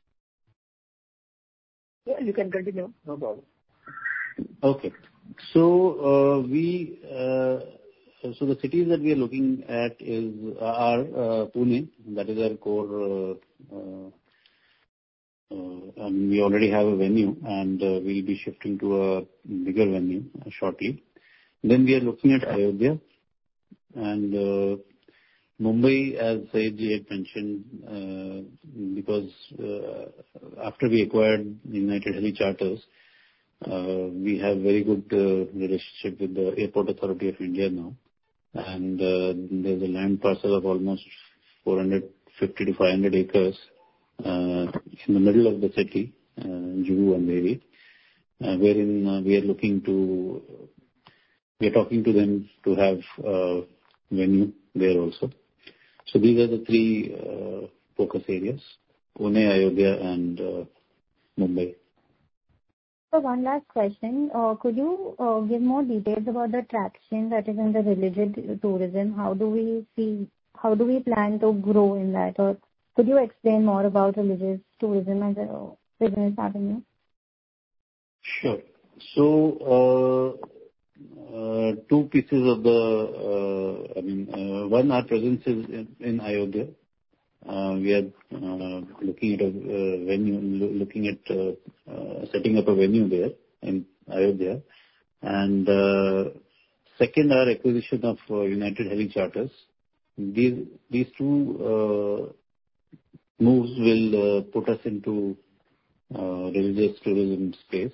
Yeah, you can continue. No problem. Okay. So, uh, we, uh, so the cities that we are looking at is, are, uh, Pune, that is our core, uh, uh, uh, and we already have a venue, and, uh, we'll be shifting to a bigger venue uh, shortly. Then we are looking at Ayodhya and, uh, Mumbai, as Syed ji had mentioned, uh, because, uh, after we acquired United Heli Charters, Uh, we have very good uh, relationship with the Airport Authority of India now, and uh, there's a land parcel of almost four hundred fifty to five hundred acres uh, in the middle of the city, uh, Juhu Andheri, uh, wherein uh, we are looking to, we are talking to them to have uh, venue there also. So these are the three uh, focus areas: Pune, Ayodhya, and uh, Mumbai. So one last question. Uh, could you uh, give more details about the traction that is in the religious tourism? How do we see, how do we plan to grow in that? Or could you explain more about religious tourism as a business avenue? Sure. So, uh, uh, two pieces of the, uh, I mean, uh, one, our presence is in, in Ayodhya. Uh, we are uh, looking at a uh, venue, lo- looking at uh, uh, setting up a venue there in Ayodhya. And uh, second, our acquisition of uh, United Heli Charters. These these two uh, moves will uh, put us into uh, religious tourism space.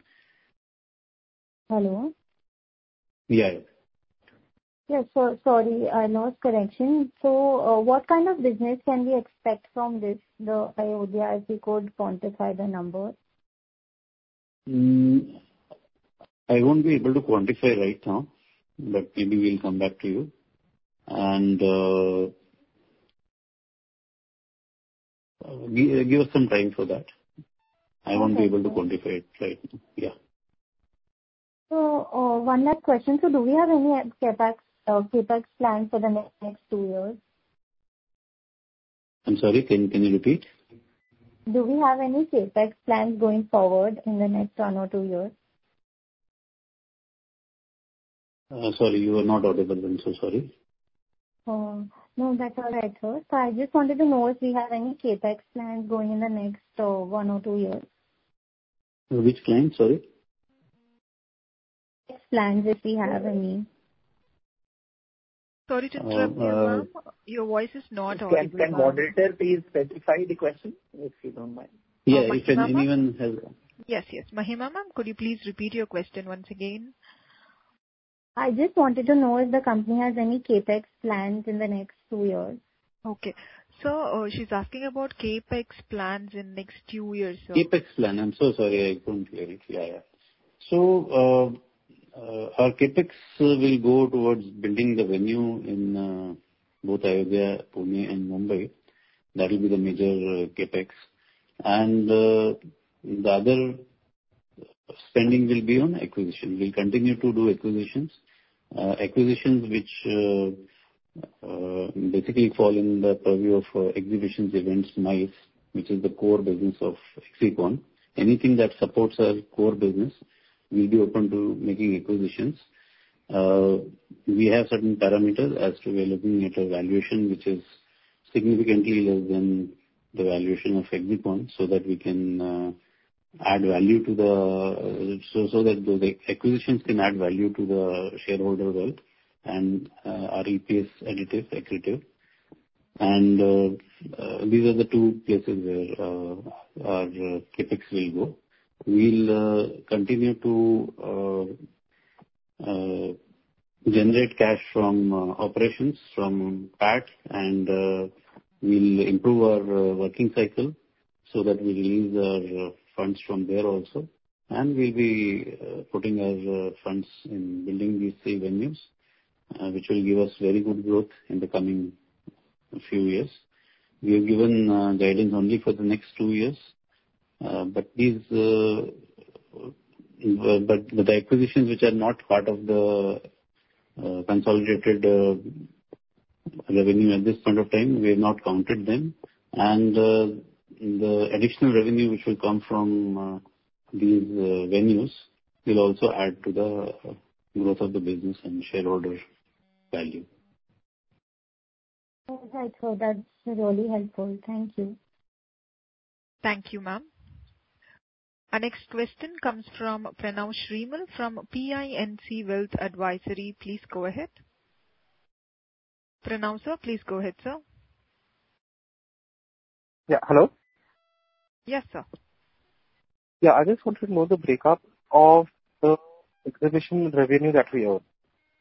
Hello? Yeah. Yes, so sorry, I lost connection. So, uh, what kind of business can we expect from this, the Ayodhya, if we could quantify the number? Mm, I won't be able to quantify right now, but maybe we'll come back to you. And uh, give, give us some time for that. I won't be Okay. able to quantify it right now. Yeah. So, uh, one last question. So, do we have any capex, uh, capex plans for the next, next two years? I'm sorry, can, can you repeat? Do we have any capex plans going forward in the next one or two years? Uh, sorry, you are not audible. I'm so sorry. Uh, no, that's all right, sir. So, I just wanted to know if we have any capex plans going in the next uh, one or two years. Which client? Sorry. Plans, if we have any. Sorry to interrupt Uh, you, uh, ma'am. Your voice is not Can, audible, can ma'am. moderator please specify the question, if you don't mind? Yeah, Uh, if Mahima ma'am? anyone has. Yes, yes. Mahima ma'am, could you please repeat your question once again? I just wanted to know if the company has any capex plans in the next two years. Okay. So, uh, she's asking about CAPEX plans in next two years, sir. CAPEX plan. I'm so sorry, I couldn't hear it. Yeah, yeah. So, uh, uh, our CAPEX will go towards building the venue in uh, both Ayodhya, Pune, and Mumbai. That will be the major uh, CAPEX. And uh, the other spending will be on acquisition. We'll continue to do acquisitions. Uh, acquisitions which uh, uh, basically fall in the purview of uh, exhibitions, events, MICE, which is the core business of Exicon. Anything that supports our core business, we'll be open to making acquisitions. Uh, we have certain parameters as to we are looking at a valuation which is significantly less than the valuation of Exicon, so that we can uh, add value to the so so that those acquisitions can add value to the shareholder wealth and uh, are E P S additive, accretive. And uh, uh, these are the two places where uh, our uh, CAPEX will go. We'll uh, continue to uh, uh, generate cash from uh, operations, from P A T, and uh, we'll improve our uh, working cycle so that we release our uh, funds from there also. And we'll be uh, putting our uh, funds in building these three venues, uh, which will give us very good growth in the coming few years. We have given uh, guidance only for the next two years, uh, but these, uh, but the acquisitions which are not part of the uh, consolidated uh, revenue at this point of time. We have not counted them. And uh, the additional revenue which will come from uh, these uh, venues will also add to the uh, growth of the business and shareholder value. Right, so that's really helpful. Thank you. Thank you, ma'am. Our next question comes from Pranav Shrimal from P I N C Wealth Advisory. Please go ahead. Pranav, sir, please go ahead, sir. Yeah, hello? Yes, sir. Yeah, I just wanted to know the breakup of the exhibition revenue that we earn.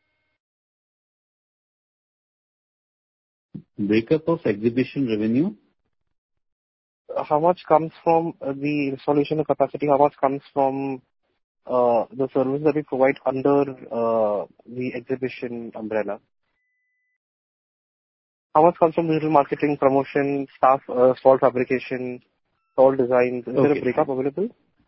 Breakup of exhibition revenue? How much comes from uh, the installation capacity? How much comes from uh, the service that we provide under uh, the exhibition umbrella? How much comes from digital marketing, promotion, staff, uh, stall fabrication, stall designs? Is Okay. there a breakup available?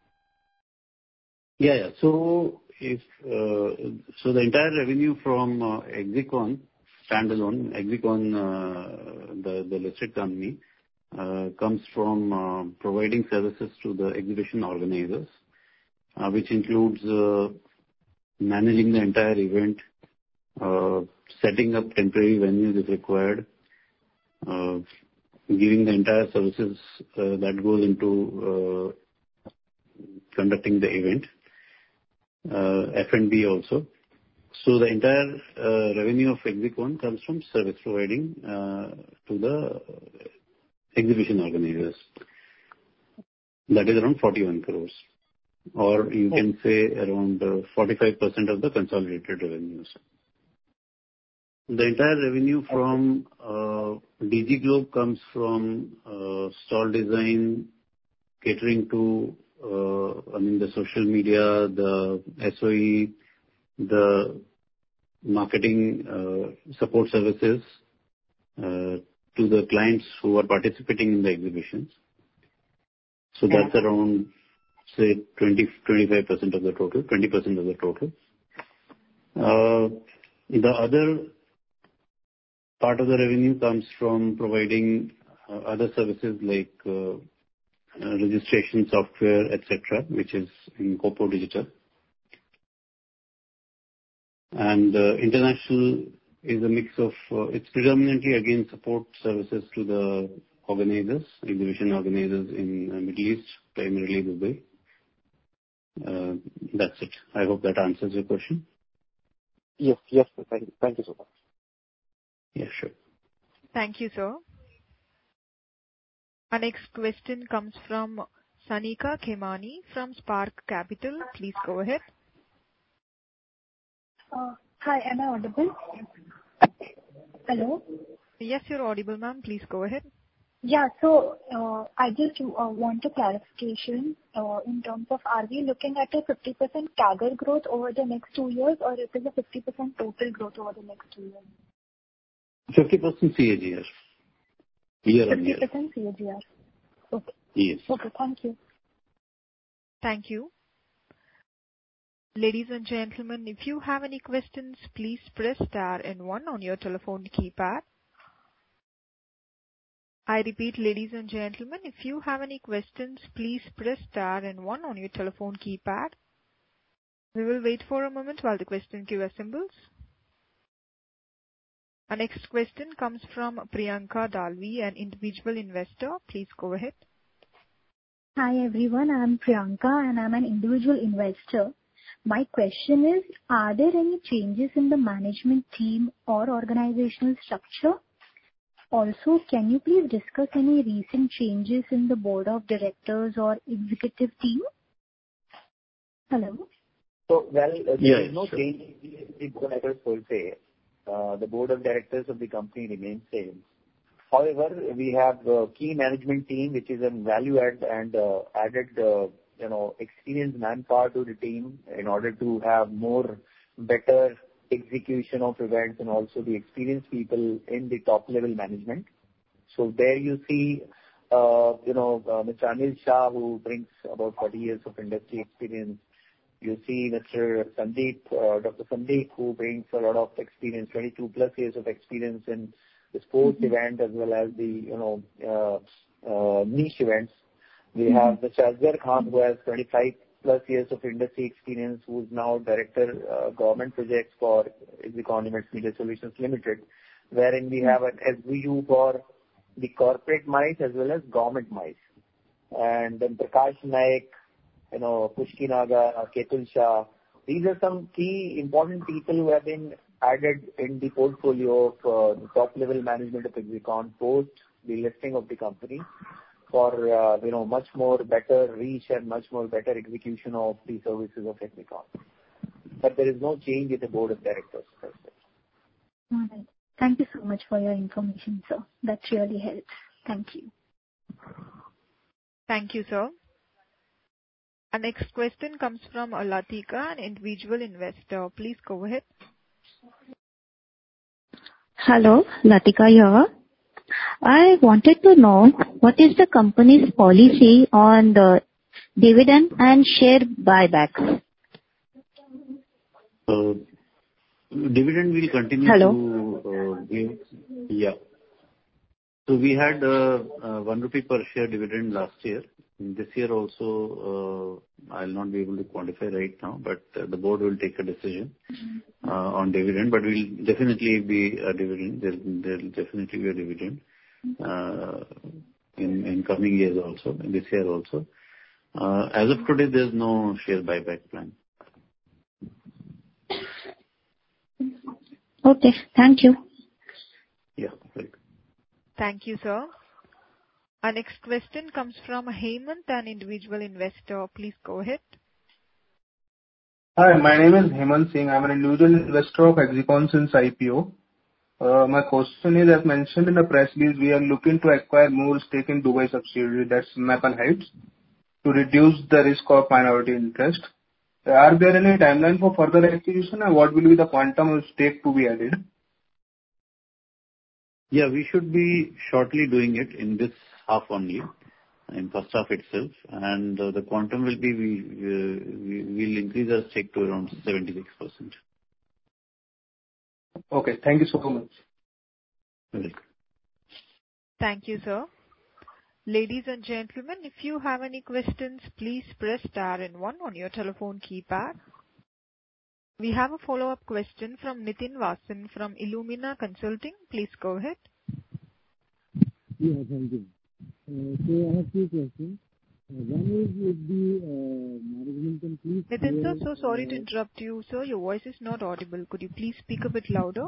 Yeah, yeah. So if uh, so, the entire revenue from uh, Exicon standalone, Exicon, uh, the the listed company, uh, comes from uh, providing services to the exhibition organizers, uh, which includes uh, managing the entire event, uh, setting up temporary venues if required, uh, giving the entire services uh, that goes into uh, conducting the event, uh, F and B also. So the entire uh, revenue of Exicon comes from service providing uh, to the exhibition organizers. That is around forty-one crores, or you can say around uh, forty-five percent of the consolidated revenues. The entire revenue from uh, D G Globe comes from uh, stall design, catering to, uh, I mean, the social media, the S O E, the marketing uh, support services uh, to the clients who are participating in the exhibitions. So that's around, say, twenty to twenty-five percent of the total, twenty percent of the total. Uh, the other part of the revenue comes from providing uh, other services like uh, uh, registration software, et cetera, which is in Copo Digital. And uh, international is a mix of, uh, it's predominantly again support services to the organizers, exhibition organizers in uh, Middle East, primarily Dubai. Uh, that's it. I hope that answers your question. Yes, yes, sir. Thank you. Thank you so much. Yeah, sure. Thank you, sir. Our next question comes from Sanika Khemani from Spark Capital. Please go ahead. Uh, hi, am I audible? Hello? Yes, you're audible, ma'am. Please go ahead. Yeah, so uh, I just uh, want a clarification uh, in terms of, are we looking at a fifty percent C A G R growth over the next two years, or it is a fifty percent total growth over the next two years? fifty percent C A G R. Year on year. fifty percent C A G R. Okay. Yes. Okay, thank you. Thank you. Ladies and gentlemen, if you have any questions, please press star and one on your telephone keypad. I repeat, ladies and gentlemen, if you have any questions, please press star and one on your telephone keypad. We will wait for a moment while the question queue assembles. Our next question comes from Priyanka Dalvi, an individual investor. Please go ahead. Hi everyone, I am Priyanka and I am an individual investor. My question is, are there any changes in the management team or organizational structure? Also, can you please discuss any recent changes in the board of directors or executive team? Hello? So, well, uh, there Yeah, is no sure. change in the directors per se. Uh, the board of directors of the company remains same. However, we have a key management team which is a value add and uh, added, uh, you know, experienced manpower to the team in order to have more better execution of events and also the experienced people in the top level management. So there you see, uh, you know, uh, Mister Anil Shah, who brings about forty years of industry experience, You see Mister Sandeep, uh, Doctor Sandeep, who brings a lot of experience, twenty-two plus years of experience in the sports mm-hmm. event as well as the, you know, uh, uh, niche events. We mm-hmm. have Mister Asghar Khan, who has twenty-five plus years of industry experience, who is now Director uh, Government Projects for Exicon Events Media Solutions Limited, wherein we have an S B U for the corporate mice as well as government mice. And then Prakash Naik, you know, Pushki Naga, Ketul Shah. These are some key important people who have been added in the portfolio of uh, the top level management of Exicon post the listing of the company for, uh, you know, much more better reach and much more better execution of the services of Exicon. But there is no change in the board of directors. All right. Thank you so much for your information, sir. That really helps. Thank you. Thank you, sir. Our next question comes from Latika, an individual investor. Please go ahead. Hello, Latika here. I wanted to know what is the company's policy on the dividend and share buybacks? Uh, dividend will continue Hello? to uh, give. Yeah. So we had uh, uh, one rupee per share dividend last year. This year also, uh, I'll not be able to quantify right now, but uh, the board will take a decision uh, on dividend. But will definitely be a dividend. There will definitely be a dividend uh, in in coming years also, in this year also. Uh, as of today, there's no share buyback plan. Okay, thank you. Yeah, welcome. Thank you, sir. Our next question comes from Hemant, an individual investor. Please go ahead. Hi, my name is Hemant Singh. I'm an individual investor of Exicon since I P O. Uh, my question is, as mentioned in the press release, we are looking to acquire more stake in Dubai subsidiary, that's Maple Heights, to reduce the risk of minority interest. Are there any timeline for further acquisition, and what will be the quantum of stake to be added? Yeah, we should be shortly doing it in this half only, in first half itself, and uh, the quantum will be, we, uh, we will increase our stake to around seventy-six percent. Okay, thank you so much. Welcome. Thank you, sir. Ladies and gentlemen, if you have any questions, please press star and one on your telephone keypad. We have a follow-up question from Nitin Vasan from Illumina Consulting. Please go ahead. Yeah, thank you. Uh, so I have two questions. Uh, one is if the uh, management can please... Nitin sir, so sorry uh, to interrupt you, sir. Your voice is not audible. Could you please speak a bit louder?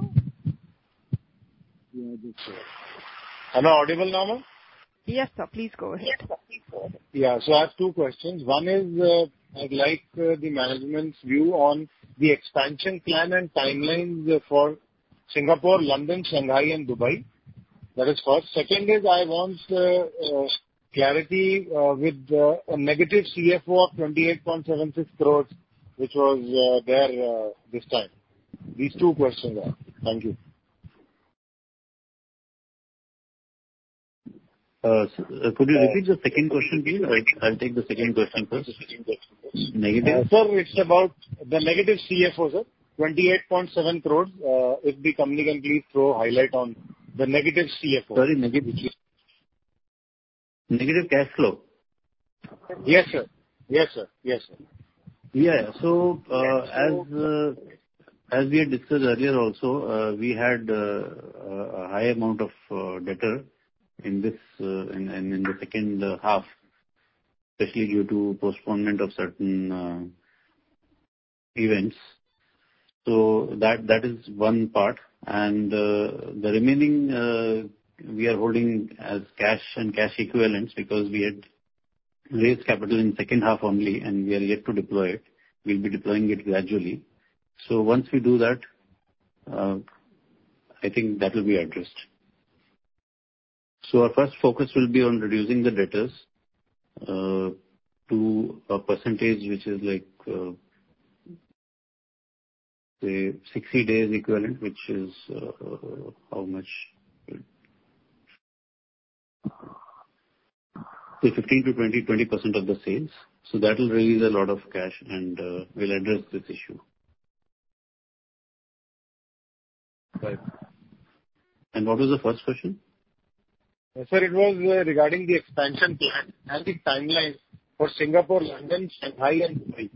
Yeah, just uh, Am I audible now, ma'am? Yes, sir. Please go ahead. Yes, sir. Please go ahead. Yeah, so I have two questions. One is, uh, I'd like uh, the management's view on the expansion plan and timelines for Singapore, London, Shanghai, and Dubai. That is first. Second is, I want uh, uh, clarity uh, with uh, a negative C F O of twenty-eight point seven six crores, which was uh, there uh, this time. These two questions are. Thank you. Uh, so, uh, could you repeat the second question, please? I'll, I'll take the second question first. Negative? Uh, sir, it's about the negative C F O, sir. twenty-eight point seven crores. Uh, if the company can please throw highlight on the negative C F O. Sorry, negative. Negative cash flow. Yes, sir. Yes, sir. Yes, sir. Yeah. So, uh, as uh, as we had discussed earlier also, uh, we had uh, a high amount of uh, debtor in this uh, in, in the second uh, half, especially due to postponement of certain uh, events. So that that is one part, and uh, the remaining uh, we are holding as cash and cash equivalents because we had raised capital in second half only, and we are yet to deploy it. We'll be deploying it gradually. So once we do that, uh, I think that will be addressed. So our first focus will be on reducing the debtors uh, to a percentage which is like uh, say sixty days equivalent, which is uh, how much? Say fifteen to twenty, twenty percent of the sales, So that will release a lot of cash, and uh, we'll address this issue. Right. And what was the first question? Yes, sir, it was uh, regarding the expansion plan and the timeline for Singapore, London, Shanghai, and Dubai.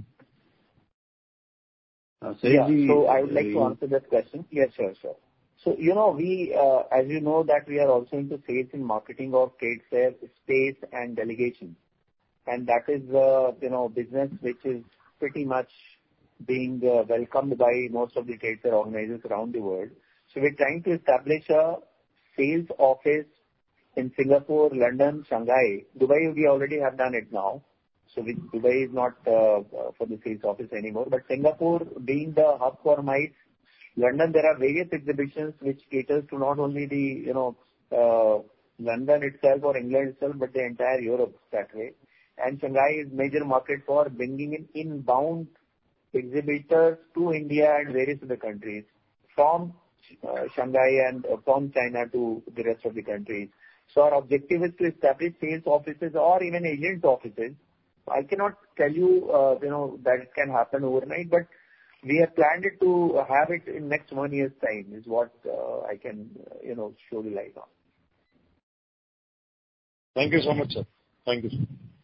Uh, Yeah. Saeed, So I would uh, like to you- answer that question. Yes, sure, sure. So, you know, we, uh, as you know, that we are also into sales and marketing of trade fair, space, and delegation. And that is, uh, you know, business which is pretty much being uh, welcomed by most of the trade fair organizers around the world. So we're trying to establish a sales office in Singapore, London, Shanghai. Dubai, we already have done it now. So we, Dubai is not uh, for the sales office anymore. But Singapore being the hub for MICE, London, there are various exhibitions which caters to not only the, you know, uh, London itself or England itself, but the entire Europe that way. And Shanghai is major market for bringing in inbound exhibitors to India and various other countries from uh, Shanghai and uh, from China to the rest of the countries. So our objective is to establish sales offices or even agent offices. I cannot tell you, uh, you know, that it can happen overnight, but we have planned it to have it in next one year's time is what uh, I can, uh, you know, show the light on. Thank you so much, sir. Thank you, sir.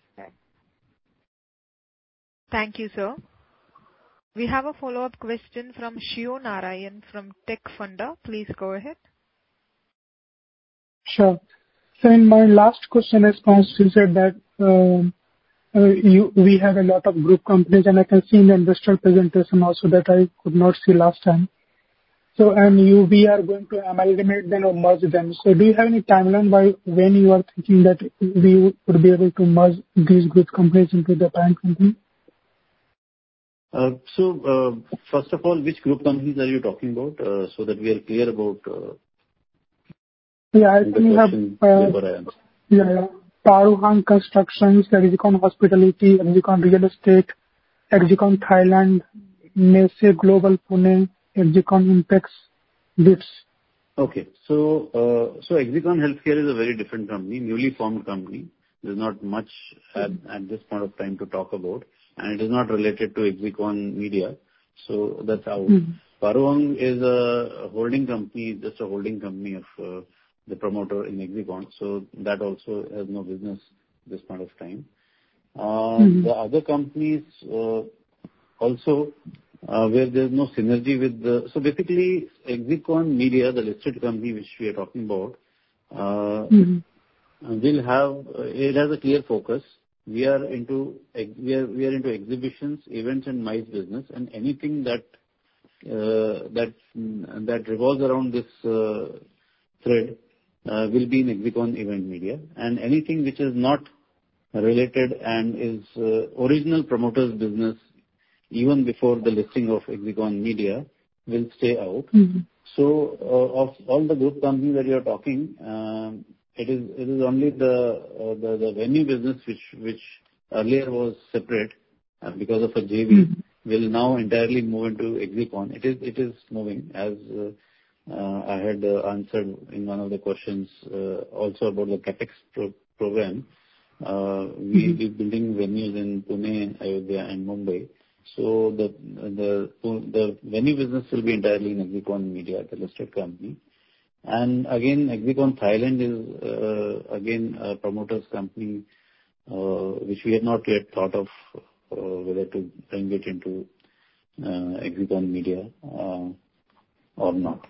Thank you, sir. We have a follow-up question from Shio Narayan from Tech Funda. Please go ahead. Sure. So in my last question response, you said that um, uh, you, we have a lot of group companies, and I can see in the investor presentation also that I could not see last time. So, and you, we are going to amalgamate them or merge them. So do you have any timeline by when you are thinking that we would be able to merge these group companies into the parent company? Uh, So, uh, first of all, which group companies are you talking about, uh, so that we are clear about uh, Yeah, I the think we have, question uh, before I answer? yeah, yeah. Paruhan Constructions, Exicon Hospitality, Exicon Real Estate, Exicon Thailand, Messe Global Pune, Exicon Impex, Bits. Okay. So, uh, so Exicon Healthcare is a very different company, newly formed company. There's not much at, at this point of time to talk about, and it is not related to Exicon Media. So that's out. Mm-hmm. Paruhan is a holding company, just a holding company of uh, the promoter in Exicon. So that also has no business at this point of time. Uh, Mm-hmm. The other companies uh, also uh, where there's no synergy with the... So basically, Exicon Media, the listed company which we are talking about, uh, Mm-hmm. will have, uh, it has a clear focus. We are into ex- we are we are into exhibitions, events, and MICE business, and anything that uh, that mm, that revolves around this uh, thread uh, will be in Exicon Event Media, and anything which is not related and is uh, original promoter's business, even before the listing of Exicon Media, will stay out. Mm-hmm. So, uh, of all the group companies that you are talking, um, it is it is only the uh, the the venue business which which earlier was separate uh, because of a J V, Mm-hmm. will now entirely move into Exicon. It is it is moving, as uh, uh, I had uh, answered in one of the questions, uh, also about the CapEx pro- program. Uh, we Mm-hmm. be building venues in Pune, Ayodhya, and Mumbai. So the the the venue business will be entirely in Exicon Media, the listed company. And again, Exicon Thailand is uh, again a promoter's company, uh, which we have not yet thought of uh, whether to bring it into uh, Exicon Media uh, or not.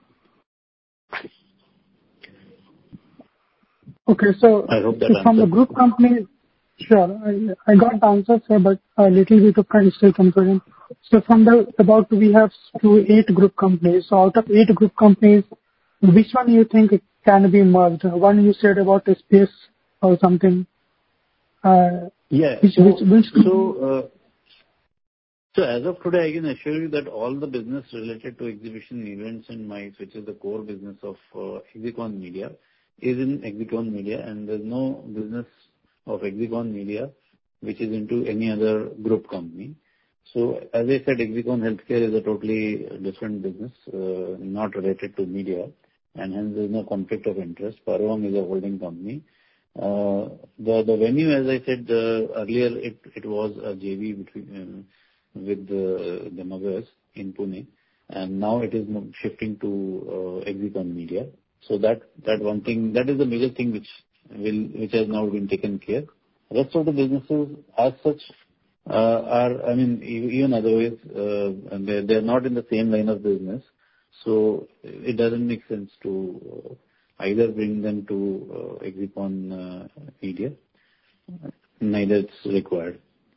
Okay, so, I hope that so from the answers. group company, sure, I, I got the answer, sir, but a little bit of kind of still confusion. So from the, about we have two, eight group companies. So out of eight group companies, which one you think it can be merged? One you said about a space or something. Uh, Yeah. which, So, which, which so, uh, so as of today, I can assure you that all the business related to exhibition, events, and MICE, which is the core business of uh, Exicon Media, is in Exicon Media, and there's no business of Exicon Media which is into any other group company. So, as I said, Exicon Healthcare is a totally different business, uh, not related to media, and hence there's no conflict of interest. Paruhan is a holding company. Uh, the the venue, as I said uh, earlier, it it was a J V between uh, with the the Muggers in Pune, and now it is shifting to uh, Exicon Media. So that that one thing, that is the major thing which will which has now been taken care. Rest of the businesses as such uh, are, I mean, e- even otherwise, uh, they they are not in the same line of business. So it doesn't make sense to uh, either bring them to uh, Exicon uh, Media, neither it's required.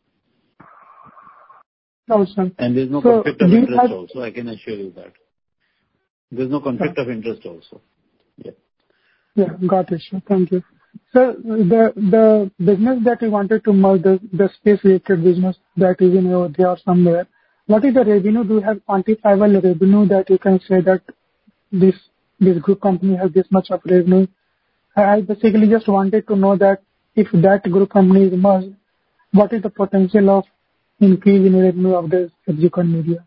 Awesome. And there's no So, conflict of do you interest have- also, I can assure you that. There's no conflict of interest also. Yeah. Yeah, got it, sir. Thank you. Sir, the the business that you wanted to merge, the the space-related business that is in Ayodhya or somewhere, what is the revenue? Do you have quantifiable revenue that you can say that this this group company has this much of revenue? I I basically just wanted to know that if that group company is merged, what is the potential of increase in revenue of the Exicon Media?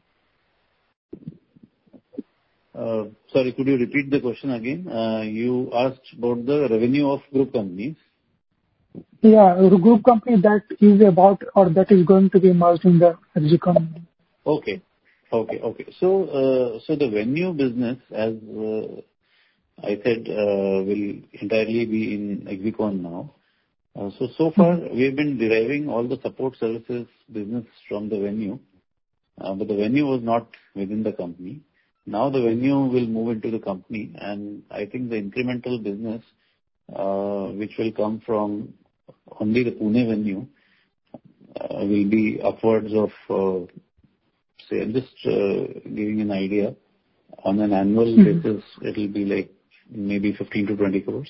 Uh, Sorry, could you repeat the question again? Uh, You asked about the revenue of group companies. Yeah, a group company that is about or that is going to be merged in the Exicon Media. Okay. Okay, okay. So, uh, so the venue business, as uh, I said, uh, will entirely be in Exicon now. Uh, So, so far, we've been deriving all the support services business from the venue, uh, but the venue was not within the company. Now the venue will move into the company, and I think the incremental business, uh, which will come from only the Pune venue, uh, will be upwards of, uh, say, I'm just uh, giving an idea. On an annual Mhm. basis, it will be like maybe fifteen to twenty crores.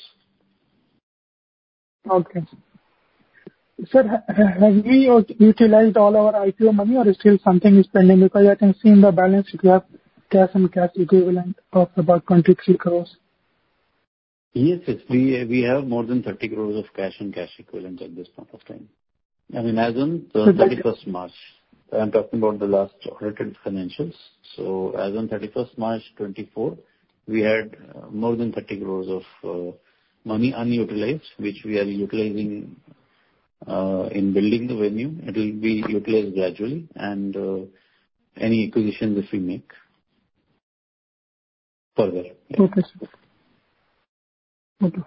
Okay. Sir, ha- ha- have we ut- utilized all our I P O money or still something is pending? Because I can see in the balance sheet you have cash and cash equivalent of about twenty-three crores. Yes, yes. We we have more than thirty crores of cash and cash equivalents at this point of time. I mean, as on So the that- thirty-first March. I'm talking about the last audited financials. So as on thirty-first March twenty-four, we had uh, more than thirty crores of uh, money unutilized, which we are utilizing uh, in building the venue. It will be utilized gradually, and uh, any acquisitions if we make further. Yeah. Okay, sir. Okay.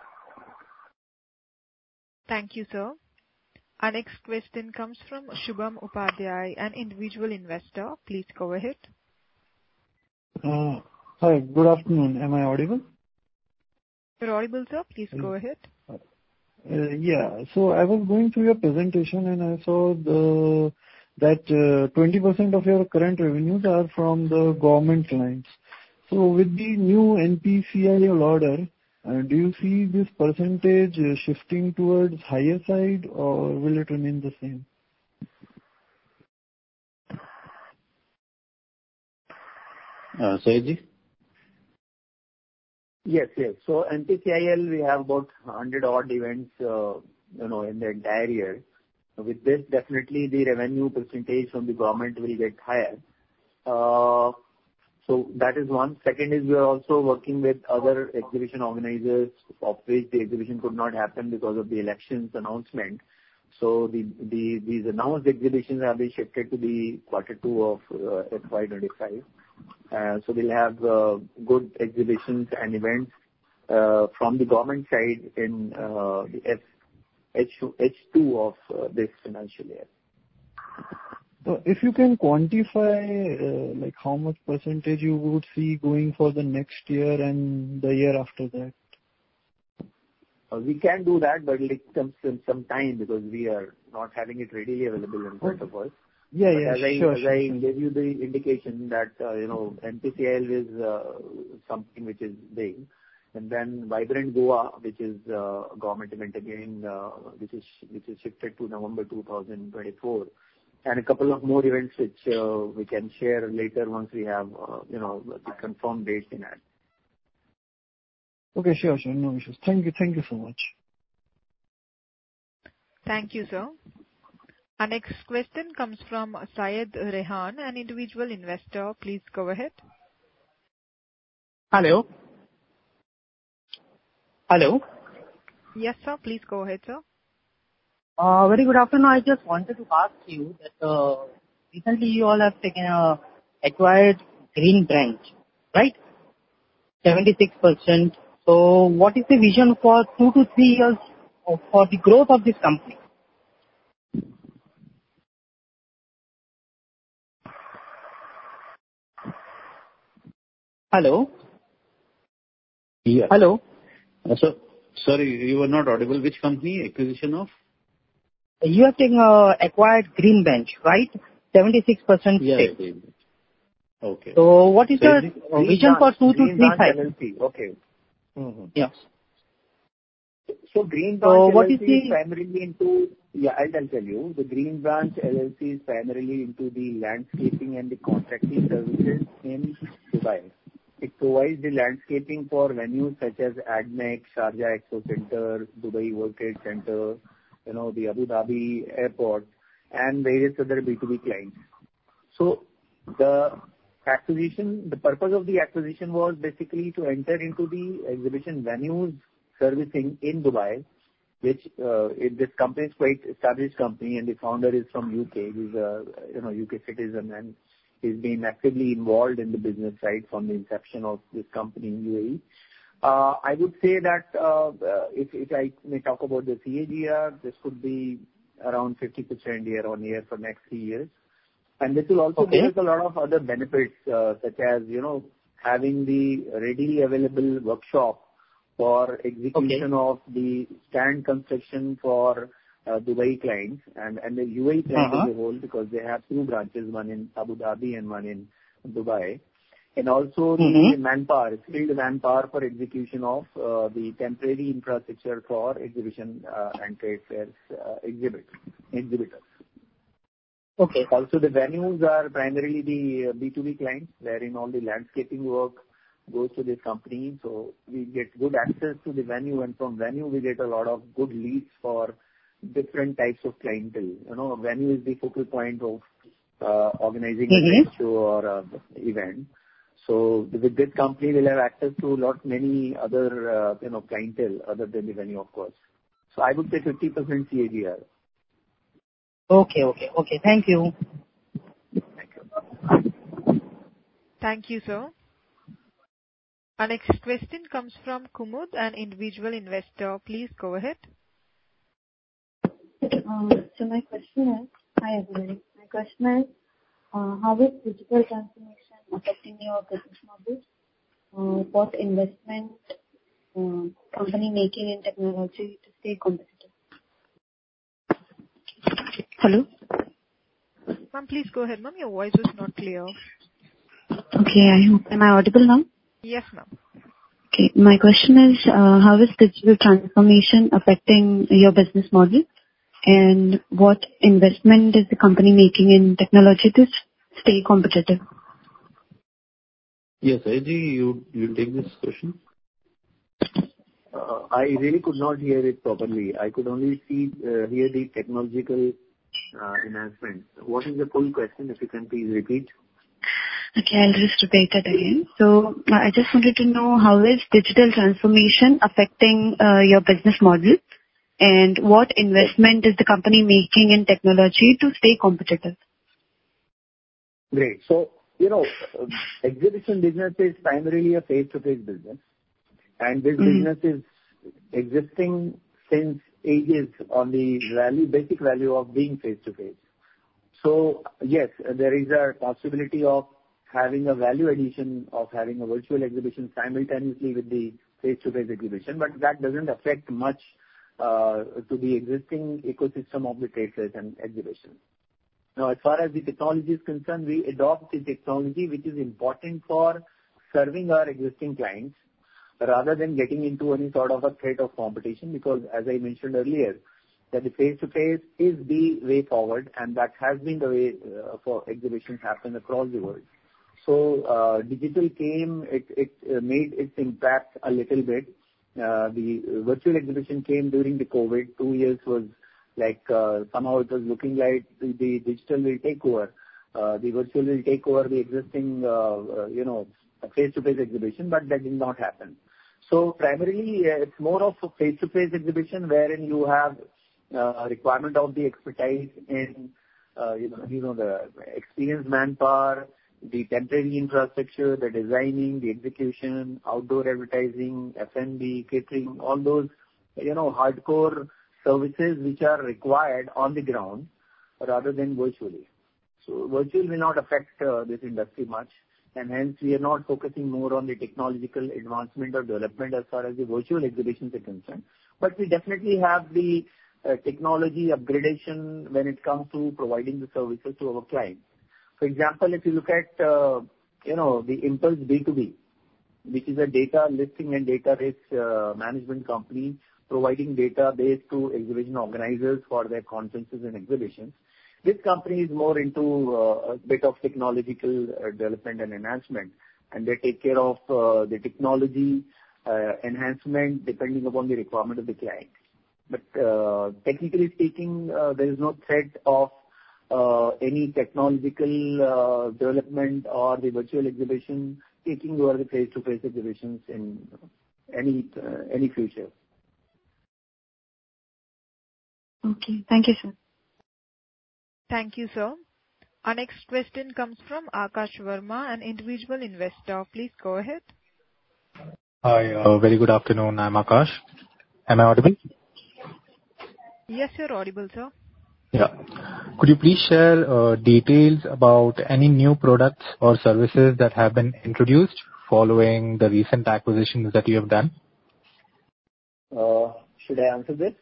Thank you, sir. Our next question comes from Shubham Upadhyay, an individual investor. Please go ahead. Uh, Hi, good afternoon. Am I audible? You're audible, sir. Please go ahead. Uh, Yeah. So I was going through your presentation, and I saw the that uh, twenty percent of your current revenues are from the government clients. So with the new N P C I L order, uh, do you see this percentage uh, shifting towards higher side, or will it remain the same? Uh, Sayedji? Yes, yes. So N P C I L, we have about one hundred odd events, uh, you know, in the entire year. With this, definitely the revenue percentage from the government will get higher. Uh, So that is one. Second is we are also working with other exhibition organizers, of which the exhibition could not happen because of the elections announcement. So the the these announced exhibitions have been shifted to the quarter two of uh, F Y twenty-five. Uh, So we'll have uh, good exhibitions and events uh, from the government side in uh, the F- H two of uh, this financial year. So if you can quantify, uh, like how much percentage you would see going for the next year and the year after that? Uh, We can do that, but it comes in some time because we are not having it readily available in front of us. Yeah, But yeah, as I sure, as sure, I sure. gave you the indication that, uh, you know, N P C I L is uh, something which is big. And then Vibrant Goa, which is uh, a government event again, uh, which is which is shifted to November two thousand twenty-four. And a couple of more events which uh, we can share later once we have, uh, you know, the confirmed dates in hand. Okay, sure, sure. No issues. Thank you. Thank you so much. Thank you, sir. Our next question comes from Syed Rehan, an individual investor. Please go ahead. Hello? Hello? Yes, sir. Please go ahead, sir. Uh, very good afternoon. I just wanted to ask you that uh, recently you all have taken a acquired Green Branch, right? seventy-six percent. So what is the vision for two to three years of, for the growth of this company? Hello? Yeah. Hello? Uh, So, sorry, you were not audible. Which company? Acquisition of? You have taken uh, acquired Green Bench, right? seventy-six percent Yeah. stake. yeah, yeah. Okay. So what is So the is it- uh, vision for two to Green three Branch five? L L C. Okay. Mm-hmm. Yeah. So Green So Branch what L L is C the- is primarily into, yeah, I'll I'll tell you. The Green Branch L L C is primarily into the landscaping and the contracting services in Dubai. It provides the landscaping for venues such as ADMEX, Sharjah Expo Center, Dubai World Trade Center, you know, the Abu Dhabi Airport, and various other B two B clients. So the acquisition, the purpose of the acquisition was basically to enter into the exhibition venues servicing in Dubai, which uh, it, this company is quite established company, and the founder is from U K. He's a you know U K citizen, and he's been actively involved in the business right from the inception of this company in U A E. Uh, I would say that uh, uh, if, if I may talk about the C A G R, this could be around fifty percent year on year for next three years. And this will also Okay. give us a lot of other benefits, uh, such as, you know, having the readily available workshop for execution Okay. of the stand construction for uh, Dubai clients and, and the U A E clients Uh-huh. as a whole, because they have two branches, one in Abu Dhabi and one in Dubai. And also the Mm-hmm. manpower, skilled manpower for execution of uh, the temporary infrastructure for exhibition uh, and trade fairs uh, exhibit, exhibitors. Okay. Also, the venues are primarily the uh, B two B clients, wherein all the landscaping work goes to this company. So we get good access to the venue, and from venue we get a lot of good leads for different types of clientele. You know, venue is the focal point of uh, organizing Mhm. a trade show or a event. So with this company, we'll have access to a lot many other uh, you know clientele other than the venue, of course. So I would say fifty percent C A G R. Okay, okay, okay. Thank you. Thank you, sir. Our next question comes from Kumud, an individual investor. Please go ahead. Uh, so my question is, hi everybody. My question is, uh, how is digital transformation affecting your business model? Uh, what investment uh, company making in technology to stay competitive? Hello. Ma'am, please go ahead, ma'am. Your voice was not clear. Okay, I hope. Am I audible now? Yes, ma'am. Okay, my question is, uh, how is digital transformation affecting your business model? And what investment is the company making in technology to stay competitive? Yes, Ajay, you you take this question. Uh, I really could not hear it properly. I could only see uh, hear the technological uh, enhancement. What is the full question? If you can please repeat. Okay, I'll just repeat it again. So uh, I just wanted to know, how is digital transformation affecting uh, your business model, and what investment is the company making in technology to stay competitive? Great. So, you know, uh, exhibition business is primarily a face-to-face business, and this Mhm. business is existing since ages on the value, basic value of being face-to-face. So yes, there is a possibility of having a value addition of having a virtual exhibition simultaneously with the face-to-face exhibition, but that doesn't affect much uh, to the existing ecosystem of the trade fairs and exhibitions. Now, as far as the technology is concerned, we adopt the technology which is important for serving our existing clients rather than getting into any sort of a threat of competition, because as I mentioned earlier, that the face-to-face is the way forward, and that has been the way uh, for exhibitions happen across the world. So uh, digital came, it, it uh, made its impact a little bit. Uh, the virtual exhibition came during the COVID. Two years was like uh, somehow it was looking like the, the digital will take over. Uh, the virtual will take over the existing, uh, uh, you know, face-to-face exhibition, but that did not happen. So primarily, uh, it's more of a face-to-face exhibition wherein you have uh, requirement of the expertise in, uh, you know, you know, the experienced manpower, the temporary infrastructure, the designing, the execution, outdoor advertising, F and B, catering, all those, you know, hardcore services which are required on the ground rather than virtually. So virtual will not affect uh, this industry much, and hence we are not focusing more on the technological advancement or development as far as the virtual exhibitions are concerned. But we definitely have the uh, technology upgradation when it comes to providing the services to our clients. For example, if you look at, uh, you know, the Impulse B two B, which is a data listing and database uh, management company providing database to exhibition organizers for their conferences and exhibitions. This company is more into uh, a bit of technological uh, development and enhancement, and they take care of uh, the technology uh, enhancement depending upon the requirement of the client. But uh, technically speaking, uh, there is no threat of uh, any technological uh, development or the virtual exhibition taking over the face-to-face exhibitions in any uh, any future. Okay. Thank you, sir. Thank you, sir. Our next question comes from Akash Verma, an individual investor. Please go ahead. Hi, uh, very good afternoon. I'm Akash. Am I audible? Yes, you're audible, sir. Yeah. Could you please share uh, details about any new products or services that have been introduced following the recent acquisitions that you have done? Uh, should I answer this?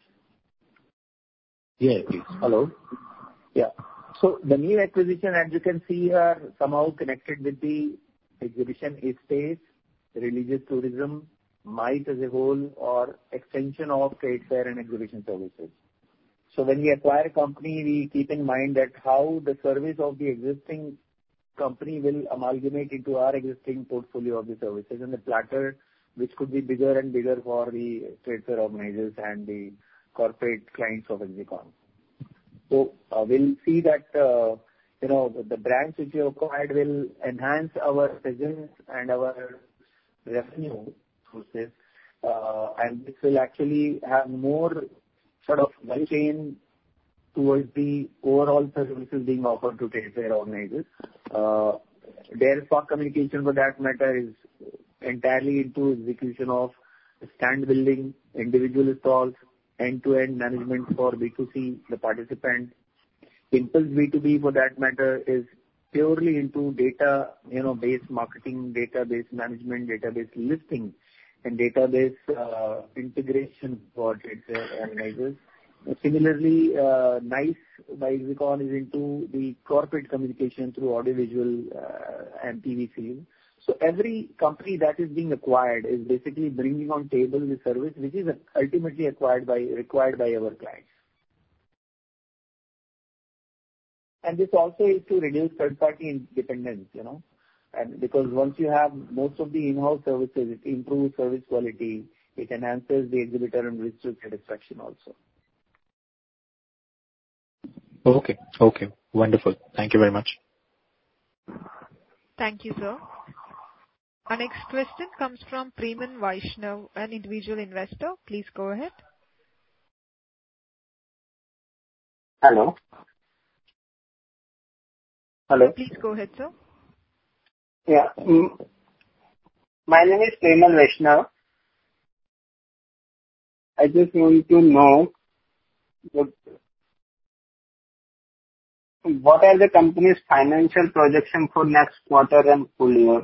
Yeah, please. Hello. Yeah. So the new acquisition, as you can see, are somehow connected with the exhibition space, religious tourism, MICE as a whole, or extension of trade fair and exhibition services. So when we acquire a company, we keep in mind that how the service of the existing company will amalgamate into our existing portfolio of the services and the platter, which could be bigger and bigger for the trade fair organizers and the corporate clients of Exicon. So uh, we'll see that, uh, you know, the brands which we acquired will enhance our presence and our revenue sources, uh, and this will actually have more sort of value chain towards the overall services being offered to trade fair organizers. Uh, Dare Spark Communication, for that matter, is entirely into execution of stand building, individual stalls, end-to-end management for B two C, the participant. Impulse B two B, for that matter, is purely into data, you know, base marketing, database management, database listing, and database uh, integration for trade fair organizers. Similarly, uh, NICE by Exicon is into the corporate communication through audiovisual uh, and T V film. So every company that is being acquired is basically bringing on table the service which is ultimately acquired by required by our clients. And this also is to reduce third-party dependence, you know, and because once you have most of the in-house services, it improves service quality, it enhances the exhibitor and visitor satisfaction also. Okay. Okay. Wonderful. Thank you very much. Thank you, sir. Our next question comes from Preman Vaishnav, an individual investor. Please go ahead. Hello. Hello. Please go ahead, sir. Yeah. Mm, my name is Preman Vaishnav. I just want to know what, what are the company's financial projections for next quarter and full year?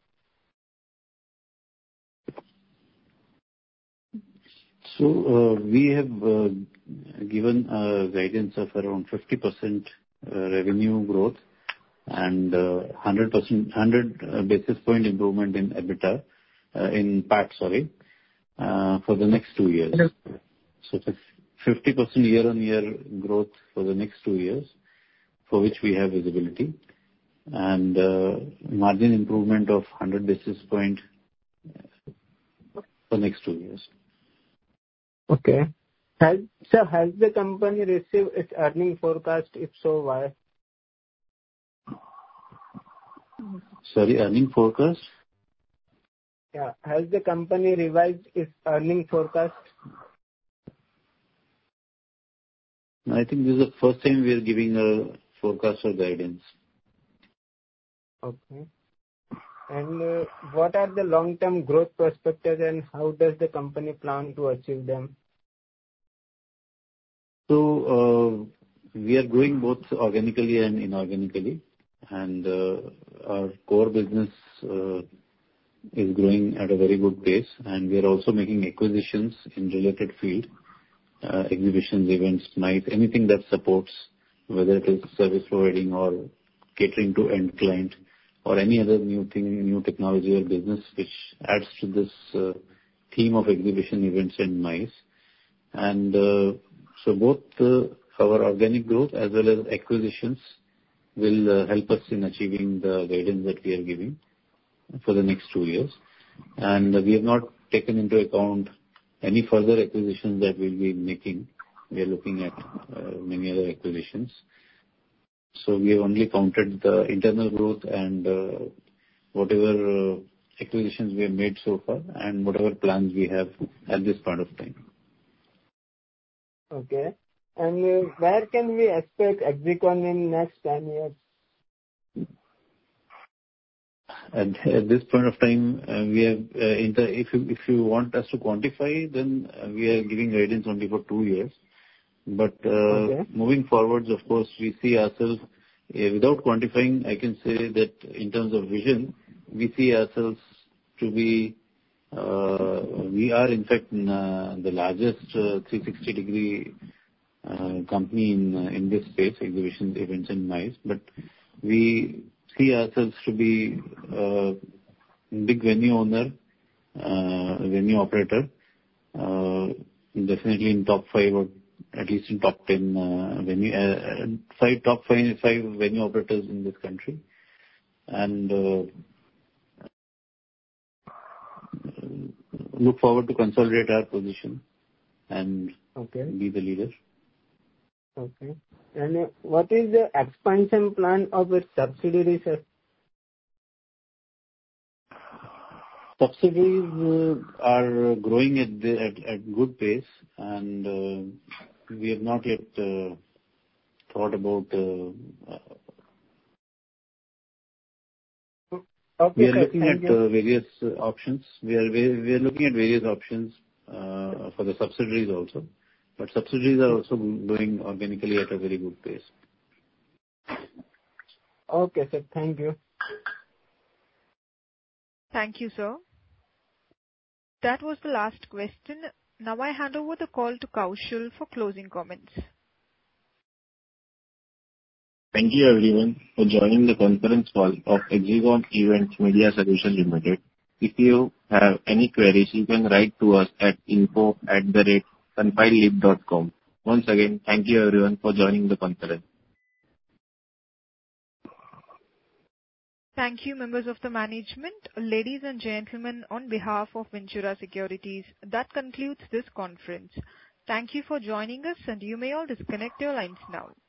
So uh, we have uh, given a guidance of around fifty percent uh, revenue growth and uh, one hundred percent, one hundred basis point improvement in EBITDA, uh, in P A T, sorry, uh, for the next two years. So fifty percent year-on-year growth for the next two years, for which we have visibility, and uh, margin improvement of one hundred basis point for next two years. Okay. Has, sir, has the company received its earning forecast? If so, why? Sorry, earning forecast? Yeah. Has the company revised its earning forecast? I think this is the first time we are giving a forecast or guidance. Okay. And uh, what are the long-term growth perspectives and how does the company plan to achieve them? So uh, we are growing both organically and inorganically, and uh, our core business uh, is growing at a very good pace, and we are also making acquisitions in related field, uh, exhibitions, events, MICE, anything that supports, whether it is service providing or catering to end client or any other new thing, new technology or business which adds to this uh, theme of exhibition, events and MICE. And uh, so both uh, our organic growth as well as acquisitions will uh, help us in achieving the guidance that we are giving for the next two years. And we have not taken into account any further acquisitions that we'll be making. We are looking at uh, many other acquisitions. So we have only counted the internal growth and uh, whatever uh, acquisitions we have made so far and whatever plans we have at this point of time. Okay. And uh, where can we expect Exicon in next ten years? At, at this point of time, uh, we have, uh, in the, if you if you want us to quantify, then uh, we are giving guidance only for two years. But uh, okay. moving forwards, of course, we see ourselves, uh, without quantifying, I can say that in terms of vision, we see ourselves to be, uh, we are in fact in, uh, the largest uh, three sixty degree uh, company in uh, in this space, exhibitions, events and MICE. But we see ourselves to be a big venue owner, uh, venue operator, uh, definitely in top five or at least in top ten uh, venue, uh, five top five, five venue operators in this country, and uh, look forward to consolidate our position and okay. be the leader. Okay. And uh, what is the expansion plan of its subsidiaries? Subsidiaries uh, are growing at, the, at at good pace, and uh, we have not yet uh, thought about. Uh, uh, okay, we are sir, looking at uh, various uh, options. We are we, we are looking at various options uh, for the subsidiaries also. But subsidiaries are also growing organically at a very good pace. Okay, sir. Thank you. Thank you, sir. That was the last question. Now I hand over the call to Kaushal for closing comments. Thank you everyone for joining the conference call of Exicon Events Media Solutions Limited. If you have any queries, you can write to us at info at the rate confideleap dot com. Once again, thank you everyone for joining the conference. Thank you, members of the management. Ladies and gentlemen, on behalf of Ventura Securities, that concludes this conference. Thank you for joining us, and you may all disconnect your lines now.